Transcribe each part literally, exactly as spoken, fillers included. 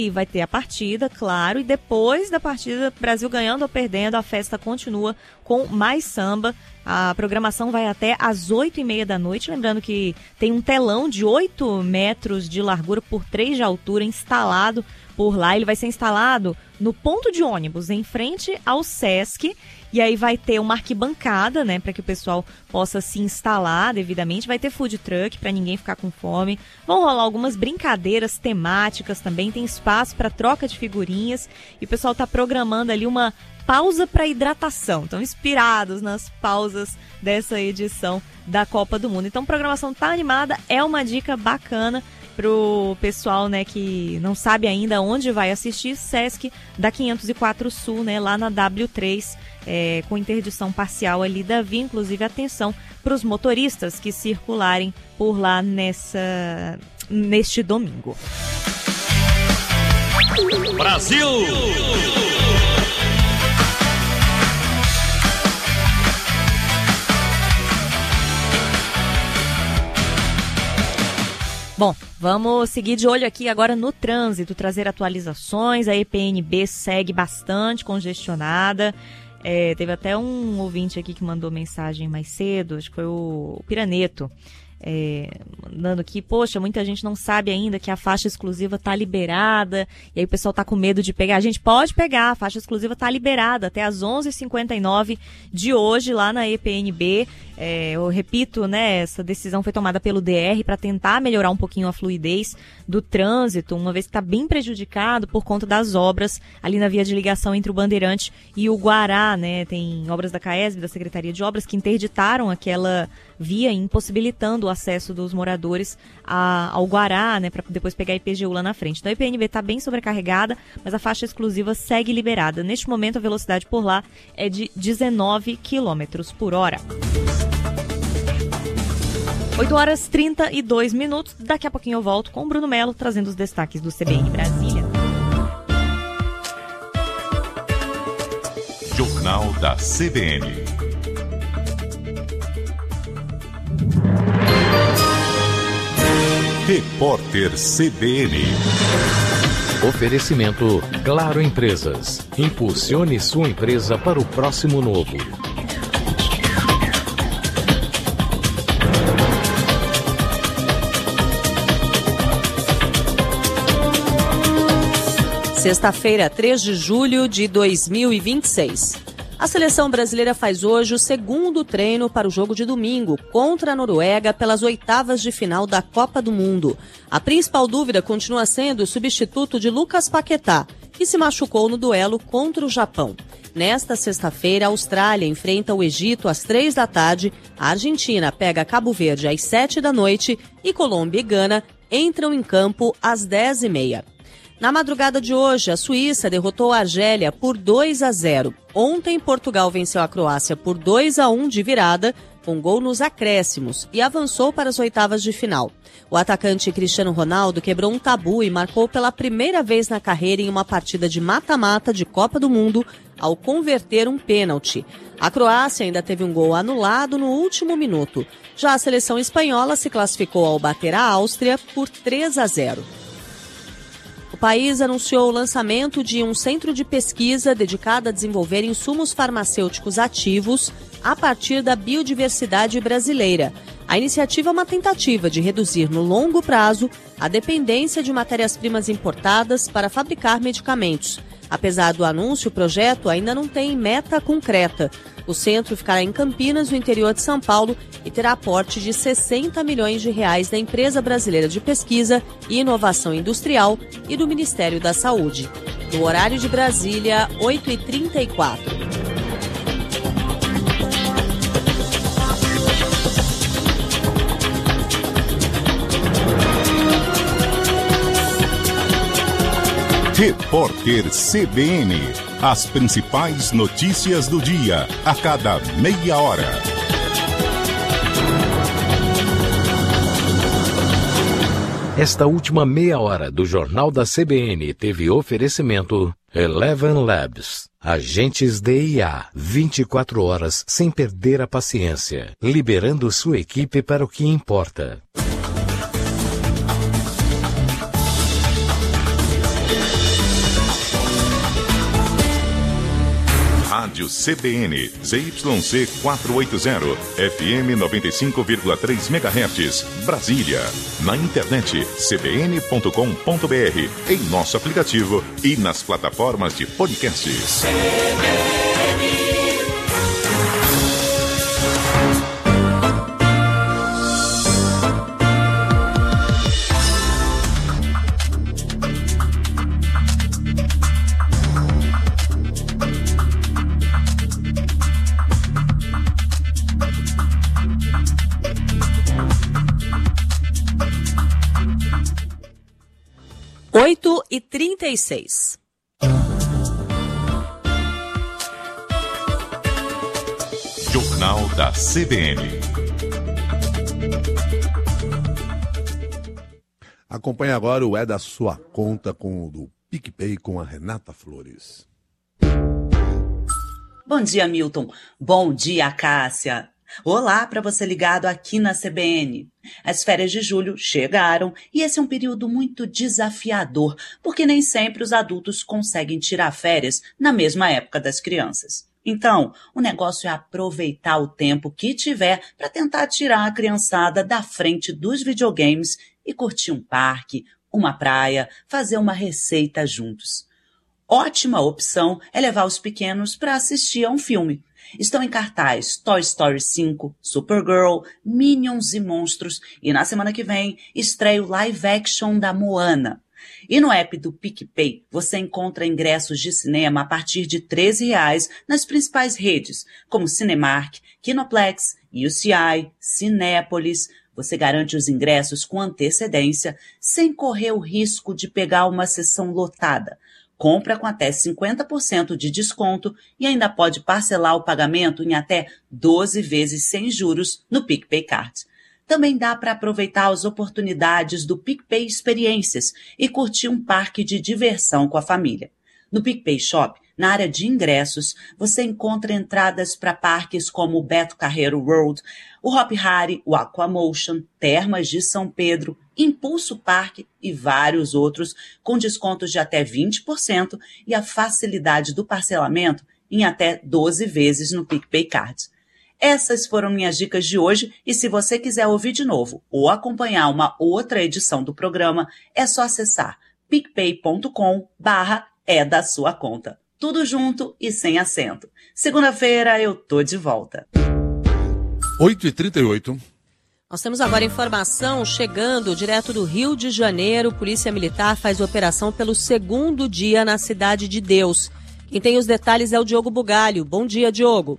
E vai ter a partida, claro, e depois da partida, Brasil ganhando ou perdendo, a festa continua com mais samba. A programação vai até às oito e meia da noite, lembrando que tem um telão de oito metros de largura por três de altura instalado por lá. Ele vai ser instalado no ponto de ônibus, em frente ao Sesc, e aí vai ter uma arquibancada, né, para que o pessoal possa se instalar devidamente. Vai ter food truck para ninguém ficar com fome. Vão rolar algumas brincadeiras temáticas também, tem espaço para troca de figurinhas, e o pessoal está programando ali uma pausa para hidratação. Estão inspirados nas pausas dessa edição da Copa do Mundo. Então a programação tá animada, é uma dica bacana pro pessoal, né, que não sabe ainda onde vai assistir. Sesc da quinhentos e quatro Sul, né, lá na dáblio três, é, com interdição parcial ali da via. Inclusive, atenção para os motoristas que circularem por lá nessa, neste domingo. Brasil! Bom, vamos seguir de olho aqui agora no trânsito, trazer atualizações. A E P N B segue bastante congestionada. É, teve até um ouvinte aqui que mandou mensagem mais cedo, acho que foi o Piraneto, é, mandando aqui, poxa, muita gente não sabe ainda que a faixa exclusiva está liberada, e aí o pessoal está com medo de pegar. A gente pode pegar, a faixa exclusiva está liberada até às onze e cinquenta e nove de hoje lá na E P N B. É, eu repito, né, essa decisão foi tomada pelo D R para tentar melhorar um pouquinho a fluidez do trânsito, uma vez que está bem prejudicado por conta das obras ali na via de ligação entre o Bandeirante e o Guará, né? Tem obras da CAESB, da Secretaria de Obras, que interditaram aquela via, impossibilitando o acesso dos moradores a, ao Guará, né, para depois pegar a I P G U lá na frente. Então a I P N B está bem sobrecarregada, mas a faixa exclusiva segue liberada. Neste momento a velocidade por lá é de dezenove quilômetros por hora. oito horas e trinta e dois minutos. Daqui a pouquinho eu volto com o Bruno Melo, trazendo os destaques do C B N Brasília. Jornal da C B N. Repórter C B N. Oferecimento Claro Empresas. Impulsione sua empresa para o próximo novo. Sexta-feira, três de julho de dois mil e vinte e seis. A seleção brasileira faz hoje o segundo treino para o jogo de domingo contra a Noruega pelas oitavas de final da Copa do Mundo. A principal dúvida continua sendo o substituto de Lucas Paquetá, que se machucou no duelo contra o Japão. Nesta sexta-feira, a Austrália enfrenta o Egito às três da tarde, a Argentina pega Cabo Verde às sete da noite e Colômbia e Gana entram em campo às dez e meia. Na madrugada de hoje, a Suíça derrotou a Argélia por dois a zero. Ontem, Portugal venceu a Croácia por dois a um de virada, com gol nos acréscimos, e avançou para as oitavas de final. O atacante Cristiano Ronaldo quebrou um tabu e marcou pela primeira vez na carreira em uma partida de mata-mata de Copa do Mundo, ao converter um pênalti. A Croácia ainda teve um gol anulado no último minuto. Já a seleção espanhola se classificou ao bater a Áustria por três a zero. O país anunciou o lançamento de um centro de pesquisa dedicado a desenvolver insumos farmacêuticos ativos a partir da biodiversidade brasileira. A iniciativa é uma tentativa de reduzir no longo prazo a dependência de matérias-primas importadas para fabricar medicamentos. Apesar do anúncio, o projeto ainda não tem meta concreta. O centro ficará em Campinas, no interior de São Paulo, e terá aporte de sessenta milhões de reais da Empresa Brasileira de Pesquisa e Inovação Industrial e do Ministério da Saúde. No horário de Brasília, oito e trinta e quatro. Repórter C B N. As principais notícias do dia, a cada meia hora. Esta última meia hora do Jornal da C B N teve oferecimento Eleven Labs. Agentes D I A, vinte e quatro horas sem perder a paciência, liberando sua equipe para o que importa. Rádio C B N, Z Y C quatrocentos e oitenta, F M noventa e cinco vírgula três megahertz, Brasília. Na internet, c b n ponto com ponto b r, em nosso aplicativo e nas plataformas de podcasts. oito e trinta e seis. Jornal da C B N. Acompanhe agora o É da Sua Conta com o do PicPay com a Renata Flores. Bom dia, Milton. Bom dia, Cássia. Olá para você ligado aqui na C B N. As férias de julho chegaram e esse é um período muito desafiador, porque nem sempre os adultos conseguem tirar férias na mesma época das crianças. Então, o negócio é aproveitar o tempo que tiver para tentar tirar a criançada da frente dos videogames e curtir um parque, uma praia, fazer uma receita juntos. Ótima opção é levar os pequenos para assistir a um filme. Estão em cartaz Toy Story cinco, Supergirl, Minions e Monstros e na semana que vem estreia o live action da Moana. E no app do PicPay você encontra ingressos de cinema a partir de treze reais nas principais redes, como Cinemark, Kinoplex, U C I, Cinépolis. Você garante os ingressos com antecedência, sem correr o risco de pegar uma sessão lotada. Compra com até cinquenta por cento de desconto e ainda pode parcelar o pagamento em até doze vezes sem juros no PicPay Card. Também dá para aproveitar as oportunidades do PicPay Experiências e curtir um parque de diversão com a família. No PicPay Shop, na área de ingressos, você encontra entradas para parques como o Beto Carreiro World, o Hop Hari, o Aquamotion, Termas de São Pedro, Impulso Parque e vários outros, com descontos de até vinte por cento e a facilidade do parcelamento em até doze vezes no PicPay Card. Essas foram minhas dicas de hoje e se você quiser ouvir de novo ou acompanhar uma outra edição do programa, é só acessar picpay ponto com barra é da sua conta. Tudo junto e sem acento. Segunda-feira eu tô de volta. oito e trinta e oito. Nós temos agora informação chegando direto do Rio de Janeiro. Polícia Militar faz operação pelo segundo dia na Cidade de Deus. Quem tem os detalhes é o Diogo Bugalho. Bom dia, Diogo.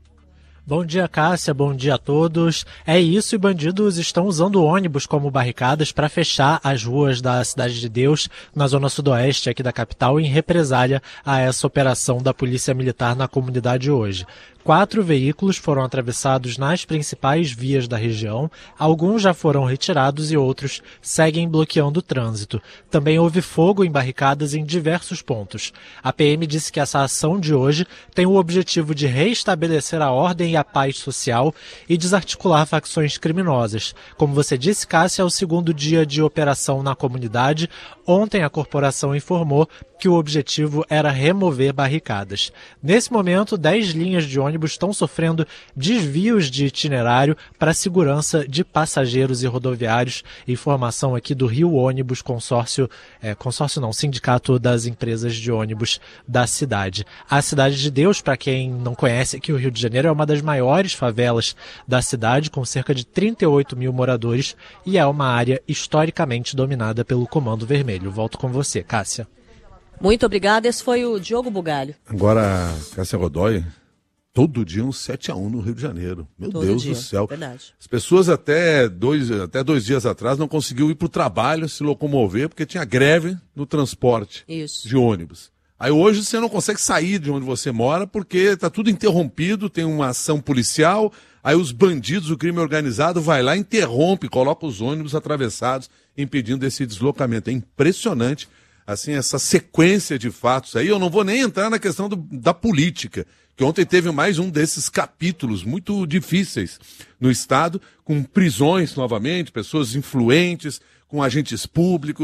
Bom dia, Cássia. Bom dia a todos. É isso, e bandidos estão usando ônibus como barricadas para fechar as ruas da Cidade de Deus, na zona sudoeste aqui da capital, em represália a essa operação da Polícia Militar na comunidade hoje. Quatro veículos foram atravessados nas principais vias da região, alguns já foram retirados e outros seguem bloqueando o trânsito. Também houve fogo em barricadas em diversos pontos. A P M disse que essa ação de hoje tem o objetivo de reestabelecer a ordem e a paz social e desarticular facções criminosas. Como você disse, Cássia, é o segundo dia de operação na comunidade. Ontem a corporação informou que o objetivo era remover barricadas. Nesse momento, dez linhas de ônibus estão sofrendo desvios de itinerário para segurança de passageiros e rodoviários. Informação aqui do Rio Ônibus, consórcio, é, consórcio não, sindicato das empresas de ônibus da cidade. A Cidade de Deus, para quem não conhece aqui o Rio de Janeiro, é uma das maiores favelas da cidade, com cerca de trinta e oito mil moradores, e é uma área historicamente dominada pelo Comando Vermelho. Volto com você, Cássia. Muito obrigada, esse foi o Diogo Bugalho. Agora, Cássia Godoy, todo dia um sete a um no Rio de Janeiro. Meu todo Deus dia, do céu. Verdade. As pessoas até dois, até dois dias atrás não conseguiam ir para o trabalho, se locomover, porque tinha greve no transporte Isso. de ônibus. Aí hoje você não consegue sair de onde você mora porque está tudo interrompido, tem uma ação policial, aí os bandidos, o crime organizado vai lá, interrompe, coloca os ônibus atravessados, impedindo esse deslocamento. É impressionante, assim, essa sequência de fatos aí. Eu não vou nem entrar na questão do, da política, que ontem teve mais um desses capítulos muito difíceis no Estado, com prisões novamente, pessoas influentes, com agentes públicos.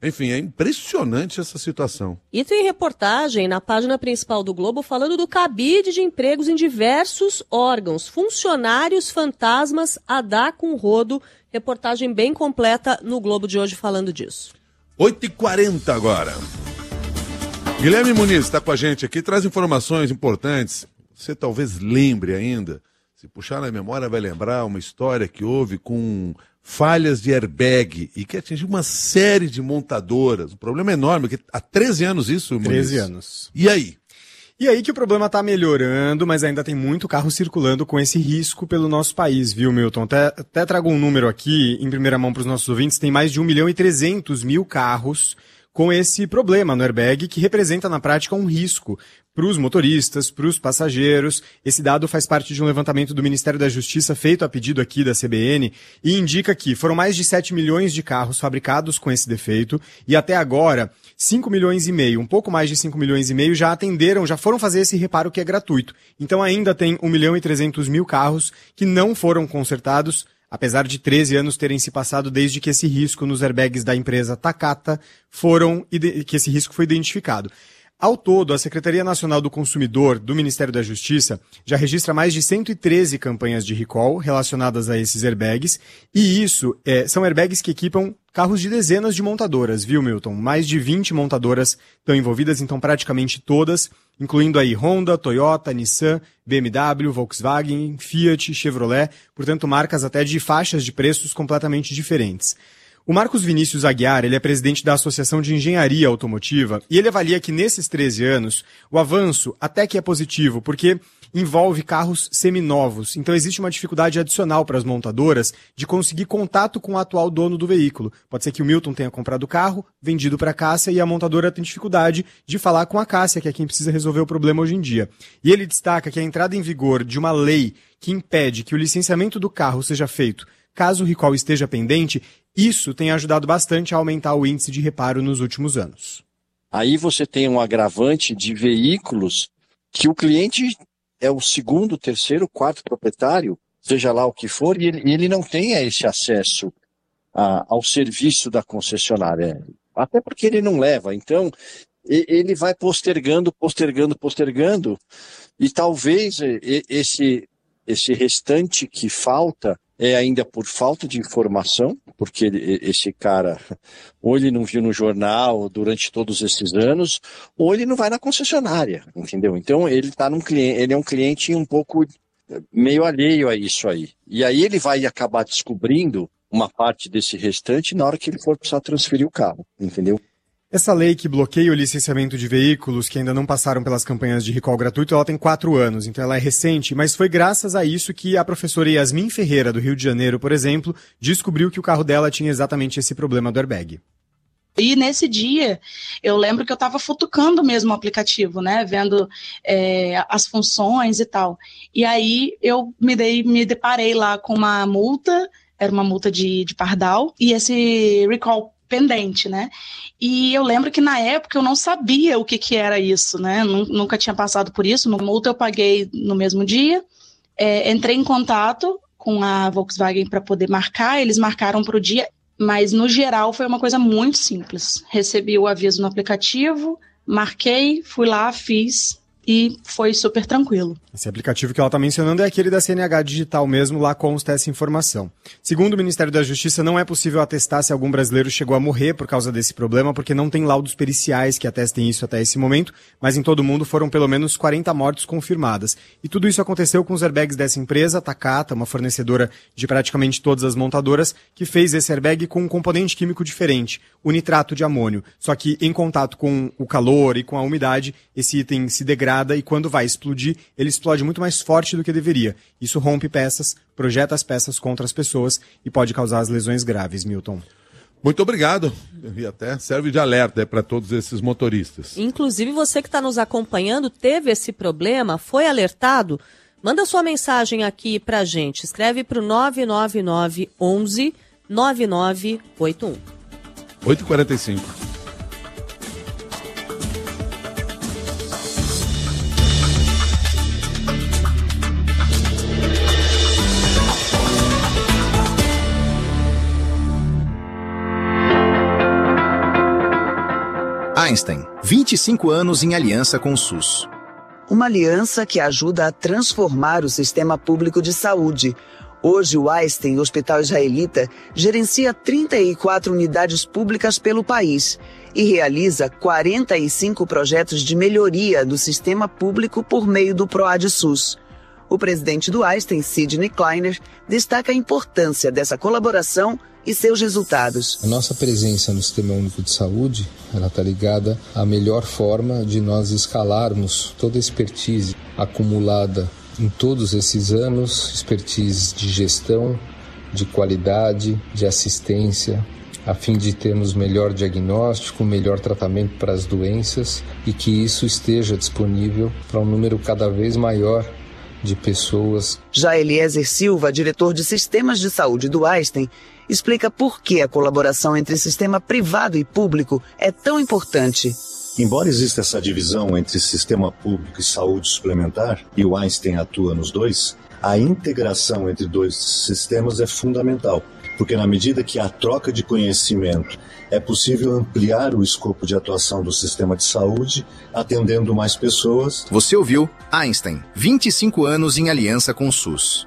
Enfim, é impressionante essa situação. E tem reportagem na página principal do Globo falando do cabide de empregos em diversos órgãos. Funcionários fantasmas a dar com rodo. Reportagem bem completa no Globo de hoje falando disso. oito e quarenta agora. Guilherme Muniz está com a gente aqui, traz informações importantes. Você talvez lembre ainda, se puxar na memória vai lembrar uma história que houve com falhas de airbag e que atingiu uma série de montadoras. Um problema enorme, que há treze anos isso, Muniz. treze anos. E aí? E aí que o problema está melhorando, mas ainda tem muito carro circulando com esse risco pelo nosso país, viu, Milton? Até, até trago um número aqui, em primeira mão para os nossos ouvintes, tem mais de um milhão e trezentos mil carros com esse problema no airbag, que representa na prática um risco para os motoristas, para os passageiros. Esse dado faz parte de um levantamento do Ministério da Justiça feito a pedido aqui da C B N e indica que foram mais de sete milhões de carros fabricados com esse defeito e até agora cinco milhões e meio, um pouco mais de cinco milhões e meio já atenderam, já foram fazer esse reparo que é gratuito. Então ainda tem um milhão e trezentos mil carros que não foram consertados, apesar de treze anos terem se passado desde que esse risco nos airbags da empresa Takata foram, que esse risco foi identificado. Ao todo, a Secretaria Nacional do Consumidor do Ministério da Justiça já registra mais de cento e treze campanhas de recall relacionadas a esses airbags, e isso é, são airbags que equipam carros de dezenas de montadoras, viu, Milton? Mais de vinte montadoras estão envolvidas, então praticamente todas, incluindo aí Honda, Toyota, Nissan, B M W, Volkswagen, Fiat, Chevrolet, portanto marcas até de faixas de preços completamente diferentes. O Marcos Vinícius Aguiar, ele é presidente da Associação de Engenharia Automotiva e ele avalia que nesses treze anos o avanço até que é positivo, porque envolve carros seminovos. Então existe uma dificuldade adicional para as montadoras de conseguir contato com o atual dono do veículo. Pode ser que o Milton tenha comprado o carro, vendido para a Cássia e a montadora tem dificuldade de falar com a Cássia, que é quem precisa resolver o problema hoje em dia. E ele destaca que a entrada em vigor de uma lei que impede que o licenciamento do carro seja feito caso o recall esteja pendente, isso tem ajudado bastante a aumentar o índice de reparo nos últimos anos. Aí você tem um agravante de veículos que o cliente é o segundo, terceiro, quarto proprietário, seja lá o que for, e ele, ele não tem esse acesso a, ao serviço da concessionária. Até porque ele não leva. Então, ele vai postergando, postergando, postergando, e talvez esse, esse restante que falta é ainda por falta de informação, porque esse cara, ou ele não viu no jornal durante todos esses anos, ou ele não vai na concessionária, entendeu? Então ele tá num cliente, ele é um cliente um pouco meio alheio a isso aí. E aí ele vai acabar descobrindo uma parte desse restante na hora que ele for precisar transferir o carro, entendeu? Essa lei que bloqueia o licenciamento de veículos que ainda não passaram pelas campanhas de recall gratuito, ela tem quatro anos, então ela é recente, mas foi graças a isso que a professora Yasmin Ferreira, do Rio de Janeiro, por exemplo, descobriu que o carro dela tinha exatamente esse problema do airbag. E nesse dia, eu lembro que eu estava futucando mesmo o aplicativo, né, vendo é, as funções e tal. E aí eu me, dei, me deparei lá com uma multa, era uma multa de, de pardal, e esse recall pendente, né? E eu lembro que na época eu não sabia o que, que era isso, né? Nunca tinha passado por isso. No multa eu paguei no mesmo dia, é, entrei em contato com a Volkswagen para poder marcar, eles marcaram para o dia, mas no geral foi uma coisa muito simples. Recebi o aviso no aplicativo, marquei, fui lá, fiz e foi super tranquilo. Esse aplicativo que ela está mencionando é aquele da C N H Digital mesmo, lá consta essa informação. Segundo o Ministério da Justiça, não é possível atestar se algum brasileiro chegou a morrer por causa desse problema, porque não tem laudos periciais que atestem isso até esse momento, mas em todo o mundo foram pelo menos quarenta mortes confirmadas. E tudo isso aconteceu com os airbags dessa empresa, Takata, uma fornecedora de praticamente todas as montadoras, que fez esse airbag com um componente químico diferente, o nitrato de amônio. Só que em contato com o calor e com a umidade, esse item se degrada e quando vai explodir, ele explode muito mais forte do que deveria. Isso rompe peças, projeta as peças contra as pessoas e pode causar as lesões graves, Milton. Muito obrigado. E até serve de alerta para todos esses motoristas. Inclusive você que está nos acompanhando teve esse problema, foi alertado? Manda sua mensagem aqui para a gente. Escreve para o nove nove nove, onze, nove nove oito um. oito e quarenta e cinco. Einstein, vinte e cinco anos em aliança com o SUS. Uma aliança que ajuda a transformar o sistema público de saúde. Hoje, o Einstein, Hospital Israelita, gerencia trinta e quatro unidades públicas pelo país e realiza quarenta e cinco projetos de melhoria do sistema público por meio do ProAD-SUS. O presidente do Einstein, Sidney Kleiner, destaca a importância dessa colaboração e seus resultados. A nossa presença no Sistema Único de Saúde, ela está ligada à melhor forma de nós escalarmos toda a expertise acumulada em todos esses anos, expertise de gestão, de qualidade, de assistência, a fim de termos melhor diagnóstico, melhor tratamento para as doenças e que isso esteja disponível para um número cada vez maior de pessoas. Já Eliezer Silva, diretor de Sistemas de Saúde do Einstein, explica por que a colaboração entre sistema privado e público é tão importante. Embora exista essa divisão entre sistema público e saúde suplementar, e o Einstein atua nos dois, a integração entre dois sistemas é fundamental, porque na medida que há troca de conhecimento, é possível ampliar o escopo de atuação do sistema de saúde, atendendo mais pessoas. Você ouviu Einstein, vinte e cinco anos em aliança com o SUS.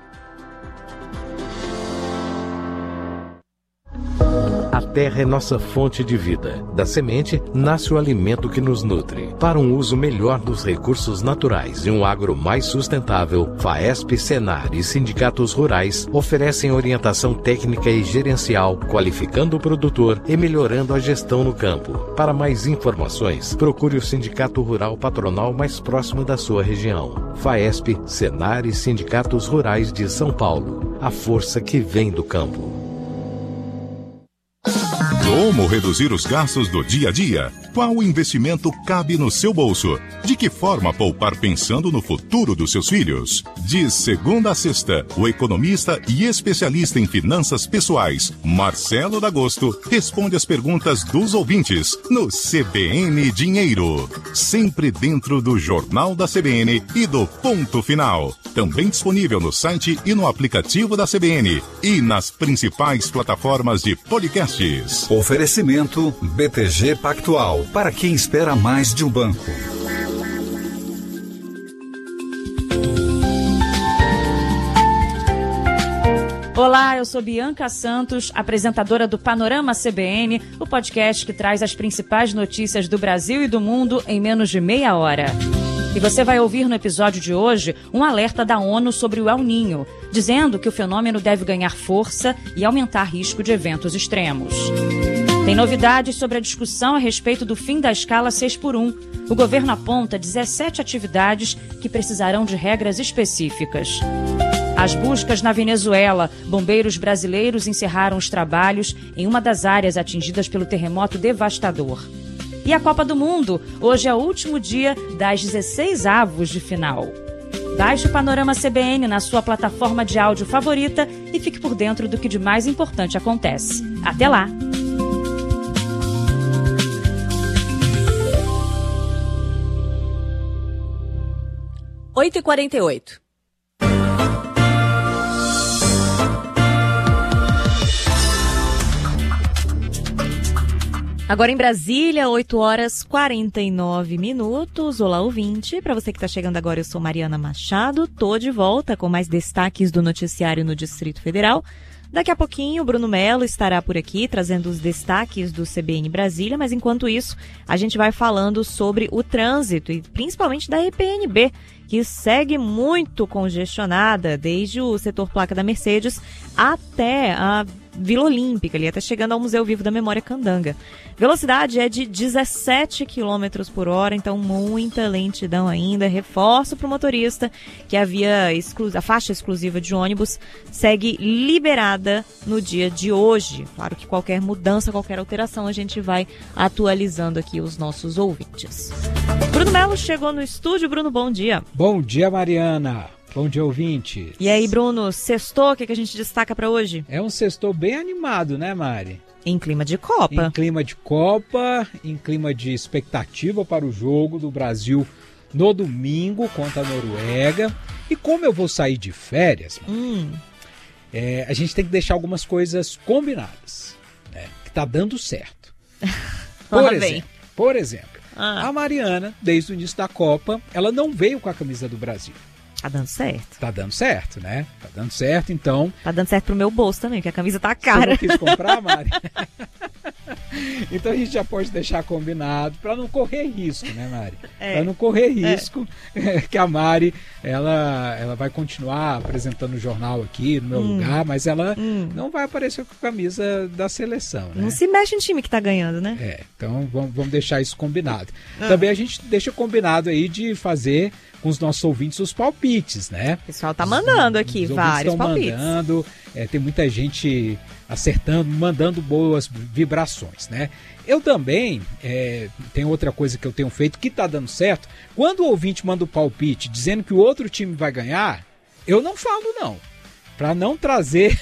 A terra é nossa fonte de vida. Da semente nasce o alimento que nos nutre. Para um uso melhor dos recursos naturais e um agro mais sustentável, FAESP, Senar e sindicatos rurais oferecem orientação técnica e gerencial, qualificando o produtor e melhorando a gestão no campo. Para mais informações, procure o Sindicato Rural Patronal mais próximo da sua região. FAESP, Senar e sindicatos rurais de São Paulo. A força que vem do campo. Como reduzir os gastos do dia a dia? Qual investimento cabe no seu bolso? De que forma poupar pensando no futuro dos seus filhos? De segunda a sexta, o economista e especialista em finanças pessoais, Marcelo D'Agosto, responde as perguntas dos ouvintes no C B N Dinheiro. Sempre dentro do Jornal da C B N e do Ponto Final. Também disponível no site e no aplicativo da C B N e nas principais plataformas de podcasts. Oferecimento B T G Pactual, para quem espera mais de um banco. Olá, eu sou Bianca Santos, apresentadora do Panorama C B N, o podcast que traz as principais notícias do Brasil e do mundo em menos de meia hora. E você vai ouvir no episódio de hoje um alerta da ONU sobre o El Niño, dizendo que o fenômeno deve ganhar força e aumentar risco de eventos extremos. Tem novidades sobre a discussão a respeito do fim da escala seis por um. O governo aponta dezessete atividades que precisarão de regras específicas. As buscas na Venezuela. Bombeiros brasileiros encerraram os trabalhos em uma das áreas atingidas pelo terremoto devastador. E a Copa do Mundo. Hoje é o último dia das dezesseis avos de final. Baixe o Panorama C B N na sua plataforma de áudio favorita e fique por dentro do que de mais importante acontece. Até lá! oito e quarenta e oito. Agora em Brasília, oito horas e quarenta e nove minutos. Olá, ouvinte. Para você que está chegando agora, eu sou Mariana Machado. Tô de volta com mais destaques do noticiário no Distrito Federal. Daqui a pouquinho, o Bruno Melo estará por aqui, trazendo os destaques do C B N Brasília, mas enquanto isso, a gente vai falando sobre o trânsito e principalmente da E P N B, que segue muito congestionada, desde o setor placa da Mercedes até a Vila Olímpica, ali até chegando ao Museu Vivo da Memória Candanga. Velocidade é de dezessete quilômetros por hora, então muita lentidão ainda. Reforço para o motorista que a, via exclu- a faixa exclusiva de ônibus segue liberada no dia de hoje. Claro que qualquer mudança, qualquer alteração, a gente vai atualizando aqui os nossos ouvintes. Bruno Melo chegou no estúdio. Bruno, bom dia. Bom dia, Mariana. Bom dia, ouvintes. E aí, Bruno, sextou, o que, que a gente destaca para hoje? É um sextou bem animado, né, Mari? Em clima de Copa. Em clima de Copa, em clima de expectativa para o jogo do Brasil no domingo contra a Noruega. E como eu vou sair de férias, hum. é, a gente tem que deixar algumas coisas combinadas, né, que tá dando certo. Por exemplo, por exemplo, Ah. A Mariana, desde o início da Copa, ela não veio com a camisa do Brasil. Tá dando certo. Tá dando certo, né? Tá dando certo, então... Tá dando certo pro meu bolso também, porque a camisa tá cara. Você não quis comprar, Mari? Então a gente já pode deixar combinado para não correr risco, né, Mari? É. Para não correr risco, é. que a Mari, ela, ela vai continuar apresentando o jornal aqui no meu hum. lugar, mas ela hum. não vai aparecer com a camisa da seleção, né? Não se mexe em time que tá ganhando, né? É, então vamos, vamos deixar isso combinado. Ah. Também a gente deixa combinado aí de fazer com os nossos ouvintes os palpites, né? O pessoal tá mandando aqui os vários palpites. Mandando, é, tem muita gente acertando, mandando boas vibrações, né? Eu também, é, tem outra coisa que eu tenho feito que tá dando certo. Quando o ouvinte manda o palpite dizendo que o outro time vai ganhar, eu não falo não. Para não trazer...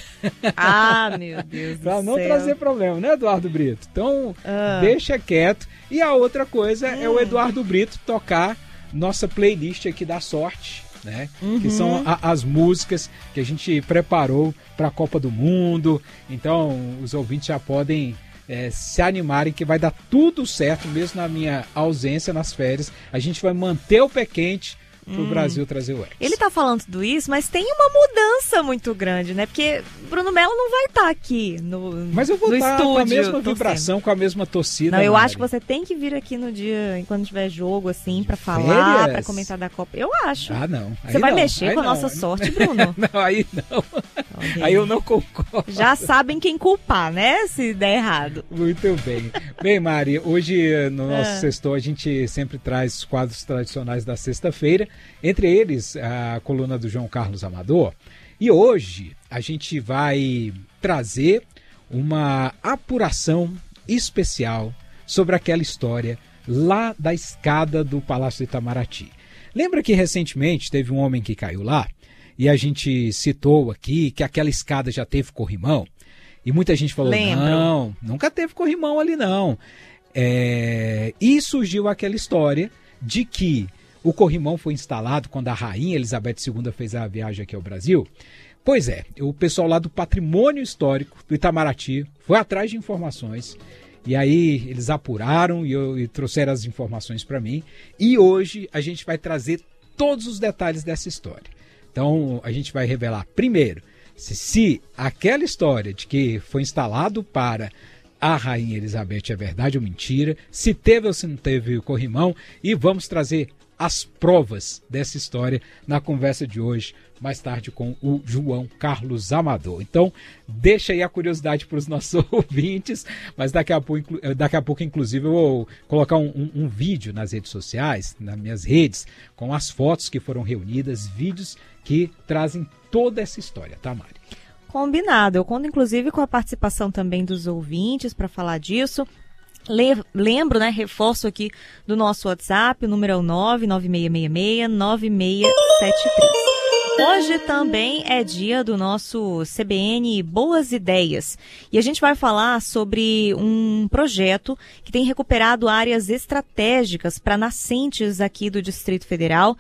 Ah, meu Deus do Para não céu. trazer problema, né, Eduardo Brito? Então, ah. deixa quieto. E a outra coisa hum. é o Eduardo Brito tocar nossa playlist aqui da sorte, né? Uhum. Que são a, as músicas que a gente preparou para a Copa do Mundo. Então, os ouvintes já podem é, se animarem que vai dar tudo certo, mesmo na minha ausência nas férias. A gente vai manter o pé quente para o hum. Brasil trazer o Hexa. Ele tá falando tudo isso, mas tem uma mudança muito grande, né? Porque Bruno Melo não vai estar tá aqui no Mas eu vou no estar estúdio, com a mesma vibração, com a mesma torcida. Não, eu Mari. acho que você tem que vir aqui no dia, enquanto tiver jogo, assim, para falar, para comentar da Copa. Eu acho. Ah, não. Aí você vai não. mexer aí com não. a nossa sorte, Bruno? Não, aí não. Okay. Aí eu não concordo. Já sabem quem culpar, né? Se der errado. Muito bem. Bem, Mari, hoje no nosso ah. sextou a gente sempre traz os quadros tradicionais da sexta-feira. Entre eles, a coluna do João Carlos Amador. E hoje a gente vai trazer uma apuração especial sobre aquela história lá da escada do Palácio do Itamaraty. Lembra que recentemente teve um homem que caiu lá? E a gente citou aqui que aquela escada já teve corrimão? E muita gente falou, Lembro. não, nunca teve corrimão ali não. É... E surgiu aquela história de que o corrimão foi instalado quando a rainha Elizabeth segunda fez a viagem aqui ao Brasil. Pois é, o pessoal lá do Patrimônio Histórico do Itamaraty foi atrás de informações. E aí eles apuraram e, eu, e trouxeram as informações para mim. E hoje a gente vai trazer todos os detalhes dessa história. Então a gente vai revelar primeiro se, se aquela história de que foi instalado para a rainha Elizabeth é verdade ou mentira, se teve ou se não teve o corrimão, e vamos trazer as provas dessa história na conversa de hoje, mais tarde com o João Carlos Amador. Então, deixa aí a curiosidade para os nossos ouvintes, mas daqui a pouco, daqui a pouco inclusive, eu vou colocar um, um, um vídeo nas redes sociais, nas minhas redes, com as fotos que foram reunidas, vídeos que trazem toda essa história, tá, Mari? Combinado. Eu conto, inclusive, com a participação também dos ouvintes para falar disso. Lembro, né, reforço aqui do nosso WhatsApp, o número é o nove nove seis seis seis, nove seis sete três. Hoje também é dia do nosso C B N Boas Ideias e a gente vai falar sobre um projeto que tem recuperado áreas estratégicas para nascentes aqui do Distrito Federal.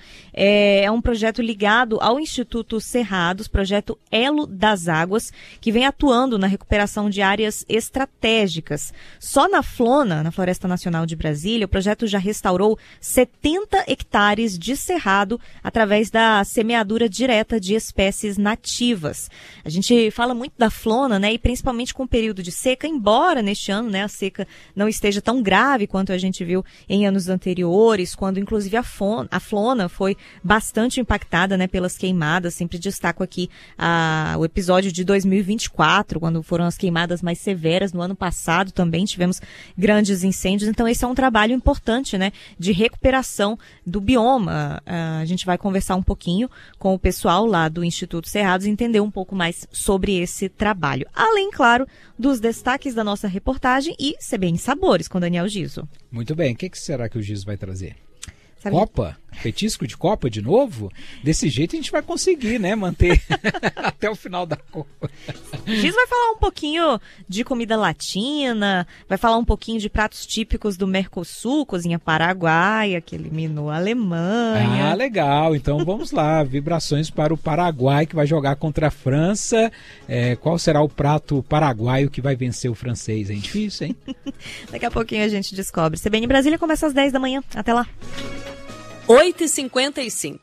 É um projeto ligado ao Instituto Cerrados, projeto Elo das Águas, que vem atuando na recuperação de áreas estratégicas. Só na Flona, na Floresta Nacional de Brasília, o projeto já restaurou setenta hectares de cerrado através da semeadura de direta de espécies nativas. A gente fala muito da Flona, né, e principalmente com o período de seca, embora neste ano, né, a seca não esteja tão grave quanto a gente viu em anos anteriores, quando inclusive a, Fona, a Flona foi bastante impactada, né, pelas queimadas. Sempre destaco aqui a, o episódio de dois mil e vinte e quatro, quando foram as queimadas mais severas. No ano passado também tivemos grandes incêndios, então esse é um trabalho importante, né, de recuperação do bioma. A gente vai conversar um pouquinho com o pessoal lá do Instituto Cerrados, entender um pouco mais sobre esse trabalho. Além, claro, dos destaques da nossa reportagem e C B N Sabores com Daniel Giso. Muito bem, o que, que será que o Giso vai trazer? Sabe? Copa? Petisco de Copa de novo? Desse jeito a gente vai conseguir, né? Manter até o final da Copa. Giz vai falar um pouquinho de comida latina, vai falar um pouquinho de pratos típicos do Mercosul, cozinha paraguaia, que eliminou a Alemanha. Ah, legal. Então vamos lá. Vibrações para o Paraguai, que vai jogar contra a França. É, qual será o prato paraguaio que vai vencer o francês? É difícil, hein? Daqui a pouquinho a gente descobre. C B N Brasília começa às dez da manhã. Até lá. oito e cinquenta e cinco.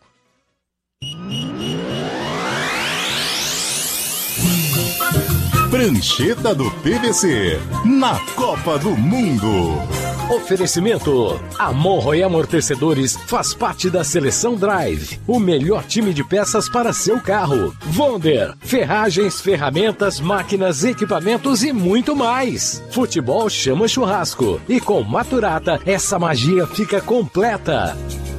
Prancheta do P V C, na Copa do Mundo. Oferecimento: Amorro e Amortecedores faz parte da Seleção Drive, o melhor time de peças para seu carro. Wonder, ferragens, ferramentas, máquinas, equipamentos e muito mais. Futebol chama churrasco e com Maturata essa magia fica completa.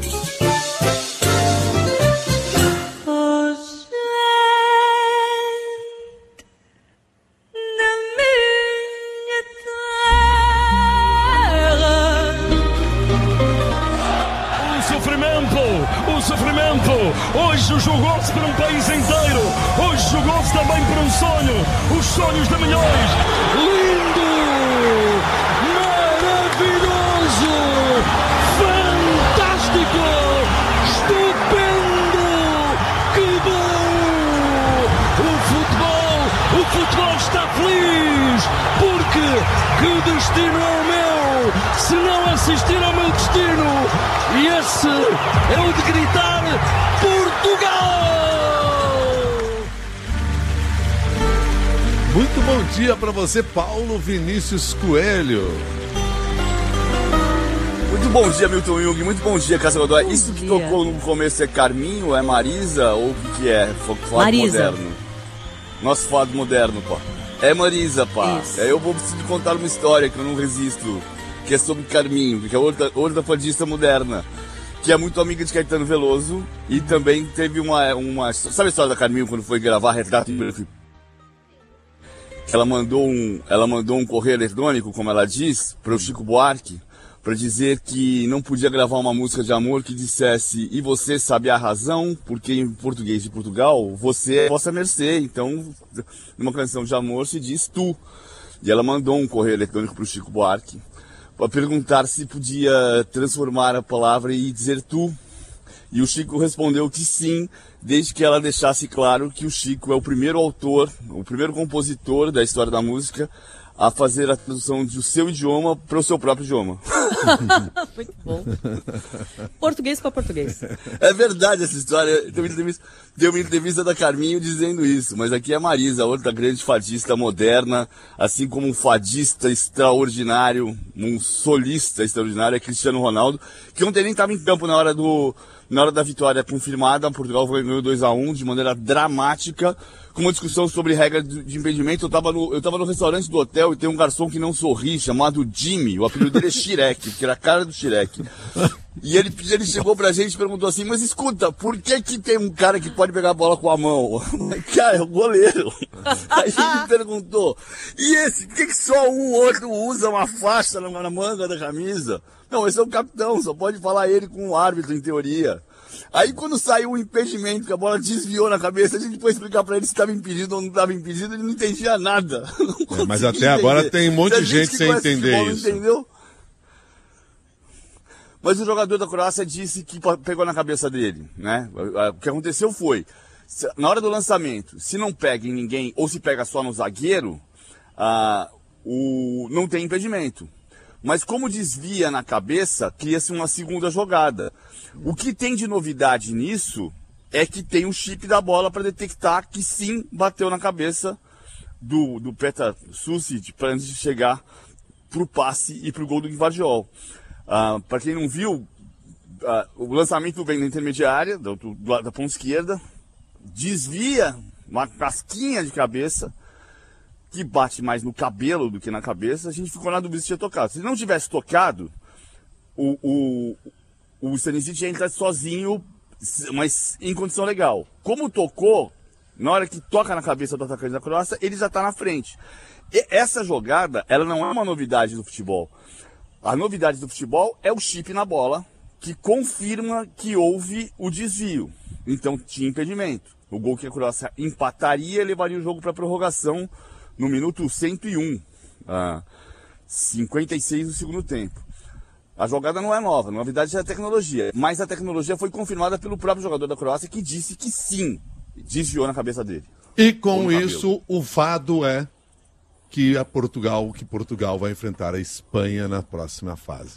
Hoje jogou-se para um país inteiro. Hoje jogou-se também por um sonho. Os sonhos de milhões. Lindo! Maravilhoso! Fantástico! Estupendo! Que bom! O futebol, o futebol está feliz. Porque que destino é o meu? Se não assistir ao meu destino. E esse é o de gritar Portugal! Muito bom dia para você, Paulo Vinícius Coelho. Muito bom dia, Milton Jung. Muito bom dia, Cássia Godoy. Isso que tocou no começo é Carminho, é Marisa ou o que, que é? Fado Marisa. Moderno. Nosso fado moderno, pá. É Marisa, pá. Aí eu vou precisar contar uma história que eu não resisto, que é sobre Carminho, que é outra, outra fadista moderna, que é muito amiga de Caetano Veloso e também teve uma, uma... Sabe a história da Carminho quando foi gravar Retrato em Branco? Ela mandou um, ela mandou um correio eletrônico, como ela diz, para o Chico Buarque, para dizer que não podia gravar uma música de amor que dissesse "E você sabe a razão?", porque em português de Portugal, você é vossa mercê. Então, numa canção de amor se diz tu. E ela mandou um correio eletrônico para o Chico Buarque, para perguntar se podia transformar a palavra e dizer tu. E o Chico respondeu que sim, desde que ela deixasse claro que o Chico é o primeiro autor, o primeiro compositor da história da música a fazer a tradução do seu idioma para o seu próprio idioma. Muito bom. Português para português. É verdade essa história. Tem uma entrevista, tem uma entrevista da Carminho dizendo isso, mas aqui é a Marisa, outra grande fadista moderna, assim como um fadista extraordinário, um solista extraordinário, é Cristiano Ronaldo, que ontem nem estava em campo na hora, do, na hora da vitória confirmada. Portugal ganhou dois a um de maneira dramática, com uma discussão sobre regra de impedimento. Eu estava no, eu tava no restaurante do hotel e tem um garçom que não sorri, chamado Jimmy. O apelido dele é Shrek, porque era a cara do Shrek. E ele, ele chegou pra gente e perguntou assim, mas escuta, por que que tem um cara que pode pegar a bola com a mão? Cara, é o goleiro. Aí ele perguntou, e esse, por que que só um outro usa uma faixa na, na manga da camisa? Não, esse é o capitão, só pode falar ele com o árbitro, em teoria. Aí quando saiu o impedimento, que a bola desviou na cabeça, a gente foi explicar pra ele se estava impedido ou não estava impedido, ele não entendia nada. É, mas até agora tem um monte de gente sem entender futebol, isso. Entendeu? Mas o jogador da Croácia disse que pegou na cabeça dele, né? O que aconteceu foi, na hora do lançamento, se não pega em ninguém, ou se pega só no zagueiro, ah, o, não tem impedimento. Mas como desvia na cabeça, cria-se uma segunda jogada. O que tem de novidade nisso é que tem o chip da bola para detectar que sim bateu na cabeça do, do Petar Susic para antes de chegar para o passe e para o gol do Gvardiol. Uh, para quem não viu, uh, o lançamento vem na intermediária, do, do, da ponta esquerda, desvia uma casquinha de cabeça, que bate mais no cabelo do que na cabeça. A gente ficou na dúvida se tinha tocado. Se não tivesse tocado, o, o, o Stanisic entra sozinho, mas em condição legal. Como tocou, na hora que toca na cabeça do atacante da Croácia, ele já está na frente. E essa jogada, ela não é uma novidade do futebol. A novidade do futebol é o chip na bola, que confirma que houve o desvio. Então tinha impedimento. O gol que a Croácia empataria levaria o jogo para prorrogação no minuto cento e um, ah, cinquenta e seis do segundo tempo. A jogada não é nova, a novidade é a tecnologia. Mas a tecnologia foi confirmada pelo próprio jogador da Croácia, que disse que sim, desviou na cabeça dele. E com isso, o fado é que a Portugal, que Portugal vai enfrentar a Espanha na próxima fase.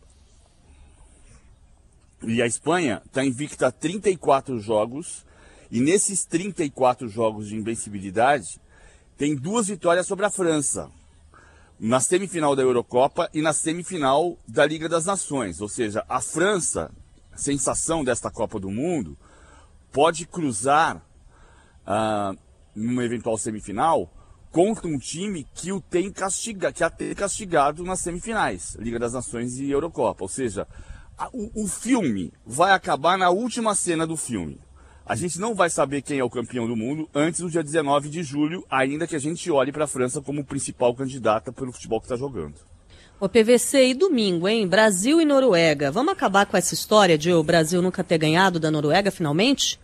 E a Espanha está invicta a trinta e quatro jogos, e nesses trinta e quatro jogos de invencibilidade, tem duas vitórias sobre a França, na semifinal da Eurocopa e na semifinal da Liga das Nações. Ou seja, a França, sensação desta Copa do Mundo, pode cruzar ah, numa eventual semifinal contra um time que o tem castigado, que a tem castigado nas semifinais, Liga das Nações e Eurocopa. Ou seja, a, o, o filme vai acabar na última cena do filme. A gente não vai saber quem é o campeão do mundo antes do dia dezenove de julho, ainda que a gente olhe para a França como principal candidata pelo futebol que está jogando. O P V C, e domingo, hein? Brasil e Noruega. Vamos acabar com essa história de o Brasil nunca ter ganhado da Noruega, finalmente?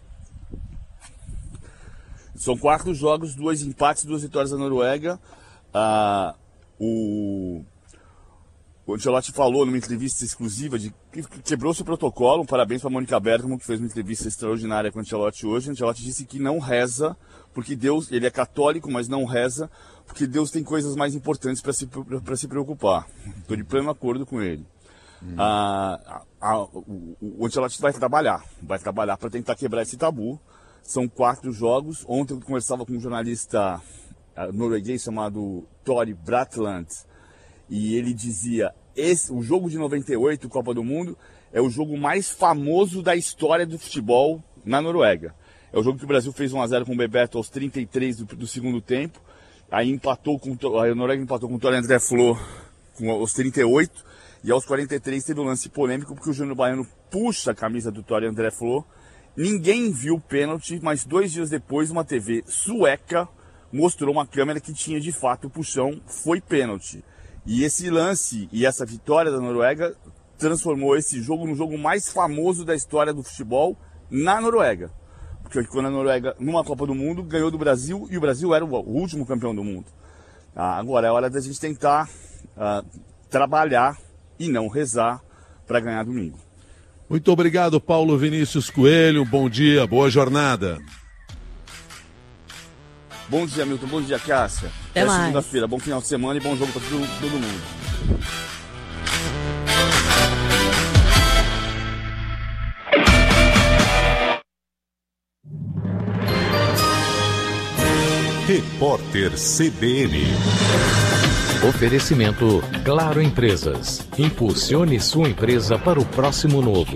São quatro jogos, dois empates, duas vitórias da Noruega. Ah, o... O Ancelotti falou numa entrevista exclusiva de que quebrou-se o protocolo. Um parabéns para a Mônica Bergamo, que fez uma entrevista extraordinária com o Ancelotti hoje. O Ancelotti disse que não reza, porque Deus, ele é católico, mas não reza, porque Deus tem coisas mais importantes para se, para se preocupar. Estou de pleno acordo com ele. Hum. Ah, a, a, o, o Ancelotti vai trabalhar, vai trabalhar para tentar quebrar esse tabu. São quatro jogos. Ontem eu conversava com um jornalista norueguês chamado Tori Bratland, e ele dizia, esse, o jogo de noventa e oito, Copa do Mundo, é o jogo mais famoso da história do futebol na Noruega. É o jogo que o Brasil fez um a zero com o Bebeto aos trinta e três do, do segundo tempo, aí empatou com, a Noruega empatou com o Tore André Flo com, aos trinta e oito, e aos quarenta e três teve um lance polêmico, porque o Júnior Baiano puxa a camisa do Tore André Flo. Ninguém viu o pênalti, mas dois dias depois uma T V sueca mostrou uma câmera que tinha de fato o puxão, foi pênalti. E esse lance e essa vitória da Noruega transformou esse jogo no jogo mais famoso da história do futebol na Noruega. Porque quando a Noruega, numa Copa do Mundo, ganhou do Brasil, e o Brasil era o último campeão do mundo. Ah, agora é hora da gente tentar ah, trabalhar e não rezar para ganhar domingo. Muito obrigado, Paulo Vinícius Coelho. Bom dia, boa jornada. Bom dia, Milton. Bom dia, Cássia. Até mais. Segunda-feira. Bom final de semana e bom jogo para todo, todo mundo. Repórter C B N. Oferecimento Claro Empresas. Impulsione sua empresa para o próximo novo.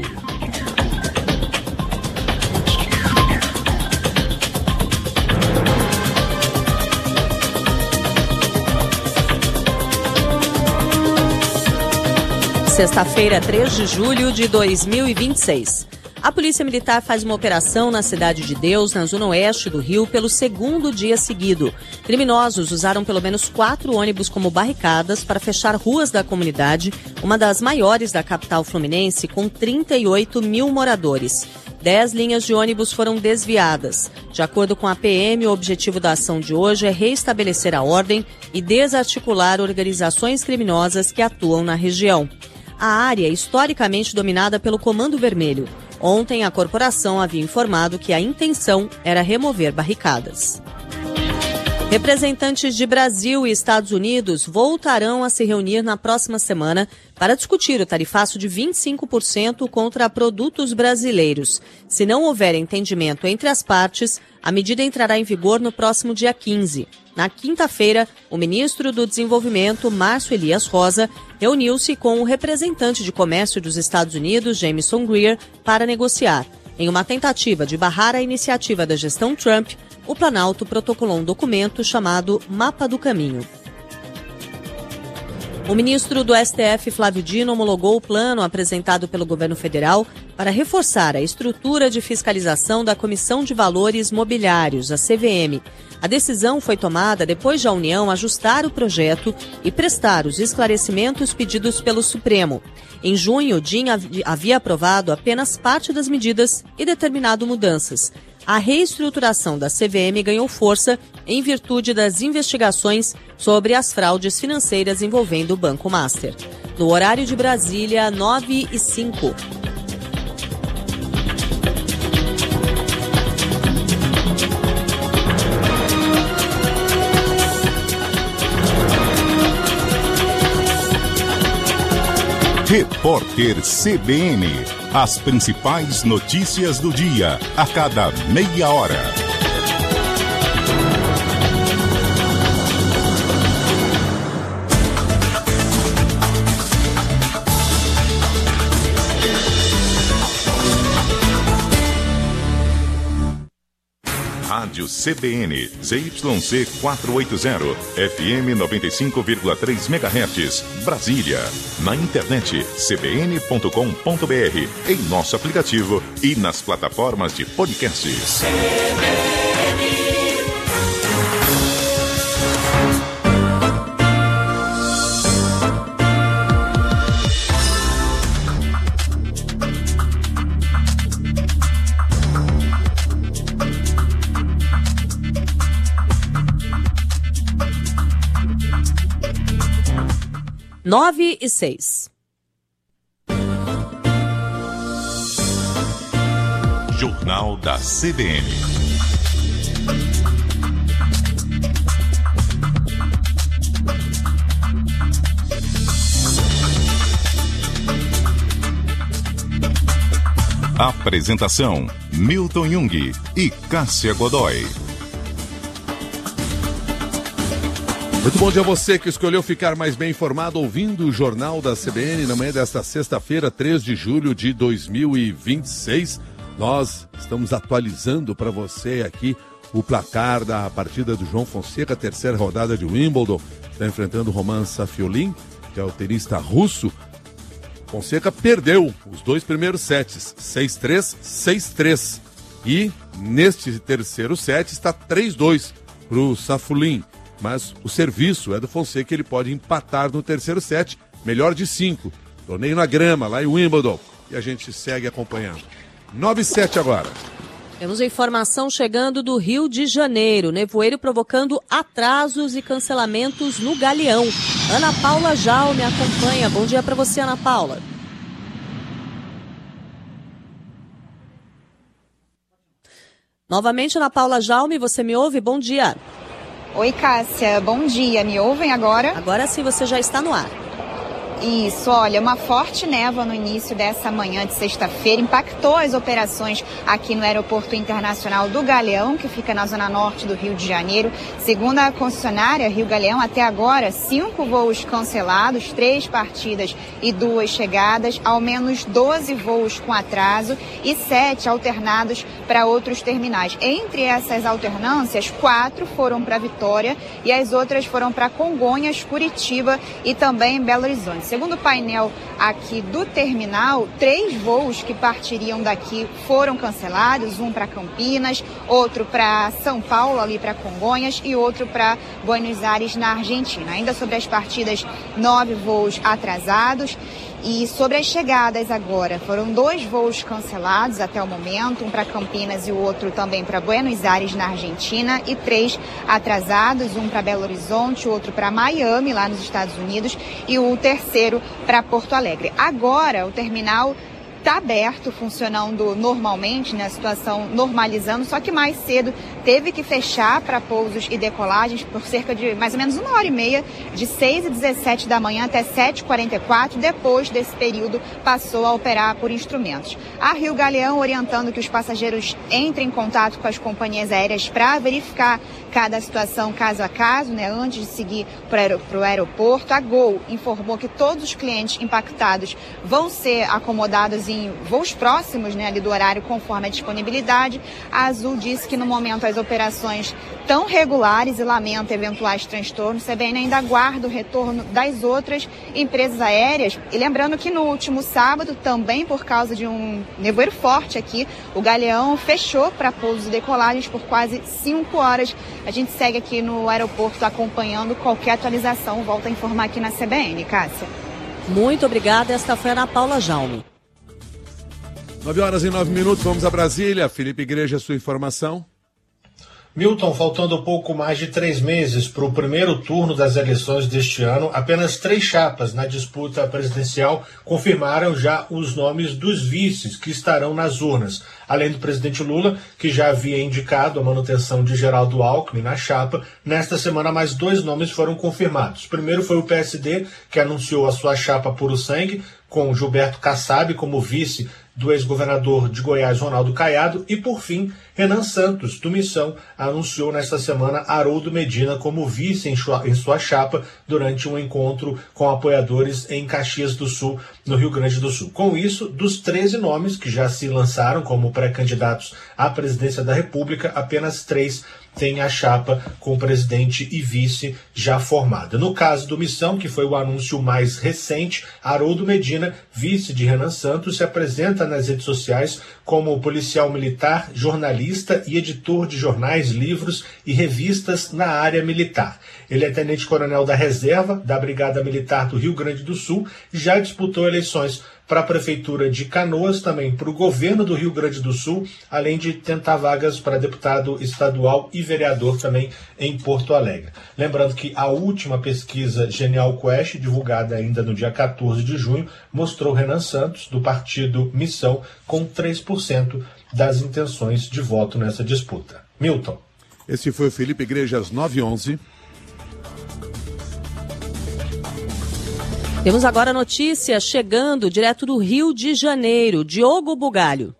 Sexta-feira, três de julho de dois mil e vinte e seis. A Polícia Militar faz uma operação na Cidade de Deus, na zona oeste do Rio, pelo segundo dia seguido. Criminosos usaram pelo menos quatro ônibus como barricadas para fechar ruas da comunidade, uma das maiores da capital fluminense, com trinta e oito mil moradores. Dez linhas de ônibus foram desviadas. De acordo com a P M, o objetivo da ação de hoje é reestabelecer a ordem e desarticular organizações criminosas que atuam na região. A área é historicamente dominada pelo Comando Vermelho. Ontem, a corporação havia informado que a intenção era remover barricadas. Representantes de Brasil e Estados Unidos voltarão a se reunir na próxima semana para discutir o tarifaço de vinte e cinco por cento contra produtos brasileiros. Se não houver entendimento entre as partes, a medida entrará em vigor no próximo dia quinze. Na quinta-feira, o ministro do Desenvolvimento, Márcio Elias Rosa, reuniu-se com o representante de comércio dos Estados Unidos, Jamieson Greer, para negociar. Em uma tentativa de barrar a iniciativa da gestão Trump, o Planalto protocolou um documento chamado Mapa do Caminho. O ministro do S T F, Flávio Dino, homologou o plano apresentado pelo governo federal para reforçar a estrutura de fiscalização da Comissão de Valores Mobiliários, a C V M. A decisão foi tomada depois de a União ajustar o projeto e prestar os esclarecimentos pedidos pelo Supremo. Em junho, Din havia aprovado apenas parte das medidas e determinado mudanças. A reestruturação da C V M ganhou força em virtude das investigações sobre as fraudes financeiras envolvendo o Banco Master. No horário de Brasília, nove e cinco. Repórter C B N. As principais notícias do dia, a cada meia hora. Rádio C B N, Z Y C quatrocentos e oitenta, F M noventa e cinco vírgula três megahertz, Brasília. Na internet, c b n ponto com ponto b r, em nosso aplicativo e nas plataformas de podcasts. Nove e seis. Jornal da C B N. Apresentação: Milton Jung e Cássia Godoy. Muito bom dia a você que escolheu ficar mais bem informado ouvindo o Jornal da C B N na manhã desta sexta-feira, três de julho de dois mil e vinte e seis. Nós estamos atualizando para você aqui o placar da partida do João Fonseca, terceira rodada de Wimbledon. Está enfrentando o Roman Safiolin, que é o tenista russo. Fonseca perdeu os dois primeiros sets, seis a três, seis a três. E neste terceiro set está três a dois para o Safiolin. Mas o serviço é do Fonseca, ele pode empatar no terceiro set, melhor de cinco. Torneio na grama, lá em Wimbledon. E a gente segue acompanhando. nove e sete agora. Temos informação chegando do Rio de Janeiro. Nevoeiro provocando atrasos e cancelamentos no Galeão. Ana Paula Jal me acompanha. Bom dia para você, Ana Paula. Novamente, Ana Paula Jaume, você me ouve? Bom dia. Oi, Cássia, bom dia. Me ouvem agora? Agora sim, você já está no ar. Isso, olha, uma forte névoa no início dessa manhã de sexta-feira impactou as operações aqui no Aeroporto Internacional do Galeão, que fica na zona norte do Rio de Janeiro. Segundo a concessionária Rio Galeão, até agora, cinco voos cancelados, três partidas e duas chegadas, ao menos doze voos com atraso e sete alternados para outros terminais. Entre essas alternâncias, quatro foram para Vitória e as outras foram para Congonhas, Curitiba e também Belo Horizonte. Segundo o painel aqui do terminal, três voos que partiriam daqui foram cancelados, um para Campinas, outro para São Paulo, ali para Congonhas, e outro para Buenos Aires, na Argentina. Ainda sobre as partidas, nove voos atrasados. E sobre as chegadas agora, foram dois voos cancelados até o momento, um para Campinas e o outro também para Buenos Aires, na Argentina, e três atrasados, um para Belo Horizonte, o outro para Miami, lá nos Estados Unidos, e o terceiro para Porto Alegre. Agora, o terminal está aberto, funcionando normalmente, né, a situação normalizando, só que mais cedo teve que fechar para pousos e decolagens por cerca de mais ou menos uma hora e meia, de seis e dezessete da manhã até sete e quarenta e quatro. Depois desse período, passou a operar por instrumentos. A Rio Galeão orientando que os passageiros entrem em contato com as companhias aéreas para verificar cada situação caso a caso, né, antes de seguir para o aeroporto. A Gol informou que todos os clientes impactados vão ser acomodados em voos próximos, né, ali do horário, conforme a disponibilidade. A Azul disse que no momento as operações tão regulares e lamenta eventuais transtornos. O C B N ainda aguarda o retorno das outras empresas aéreas. E lembrando que no último sábado, também por causa de um nevoeiro forte aqui, o Galeão fechou para pousos e decolagens por quase cinco horas. A gente segue aqui no aeroporto acompanhando qualquer atualização. Volto a informar aqui na C B N. Cássia. Muito obrigada. Esta foi a Ana Paula Jaume. nove horas e nove minutos, vamos a Brasília. Felipe Igreja, sua informação. Milton, faltando pouco mais de três meses para o primeiro turno das eleições deste ano, apenas três chapas na disputa presidencial confirmaram já os nomes dos vices que estarão nas urnas. Além do presidente Lula, que já havia indicado a manutenção de Geraldo Alckmin na chapa, nesta semana mais dois nomes foram confirmados. Primeiro foi o P S D, que anunciou a sua chapa Puro Sangue, com Gilberto Kassab como vice do ex-governador de Goiás, Ronaldo Caiado, e, por fim, Renan Santos, do Missão, anunciou nesta semana Haroldo Medina como vice em sua, em sua chapa durante um encontro com apoiadores em Caxias do Sul, no Rio Grande do Sul. Com isso, dos treze nomes que já se lançaram como pré-candidatos à presidência da República, apenas três tem a chapa com presidente e vice já formada. No caso do Missão, que foi o anúncio mais recente, Haroldo Medina, vice de Renan Santos, se apresenta nas redes sociais como policial militar, jornalista e editor de jornais, livros e revistas na área militar. Ele é tenente-coronel da reserva da Brigada Militar do Rio Grande do Sul e já disputou eleições para a Prefeitura de Canoas, também para o governo do Rio Grande do Sul, além de tentar vagas para deputado estadual e vereador também em Porto Alegre. Lembrando que a última pesquisa Genial Quest, divulgada ainda no dia quatorze de junho, mostrou Renan Santos, do partido Missão, com três por cento das intenções de voto nessa disputa. Milton. Esse foi o Felipe Igreja, às nove e onze. Temos agora notícia chegando direto do Rio de Janeiro. Diogo Bugalho.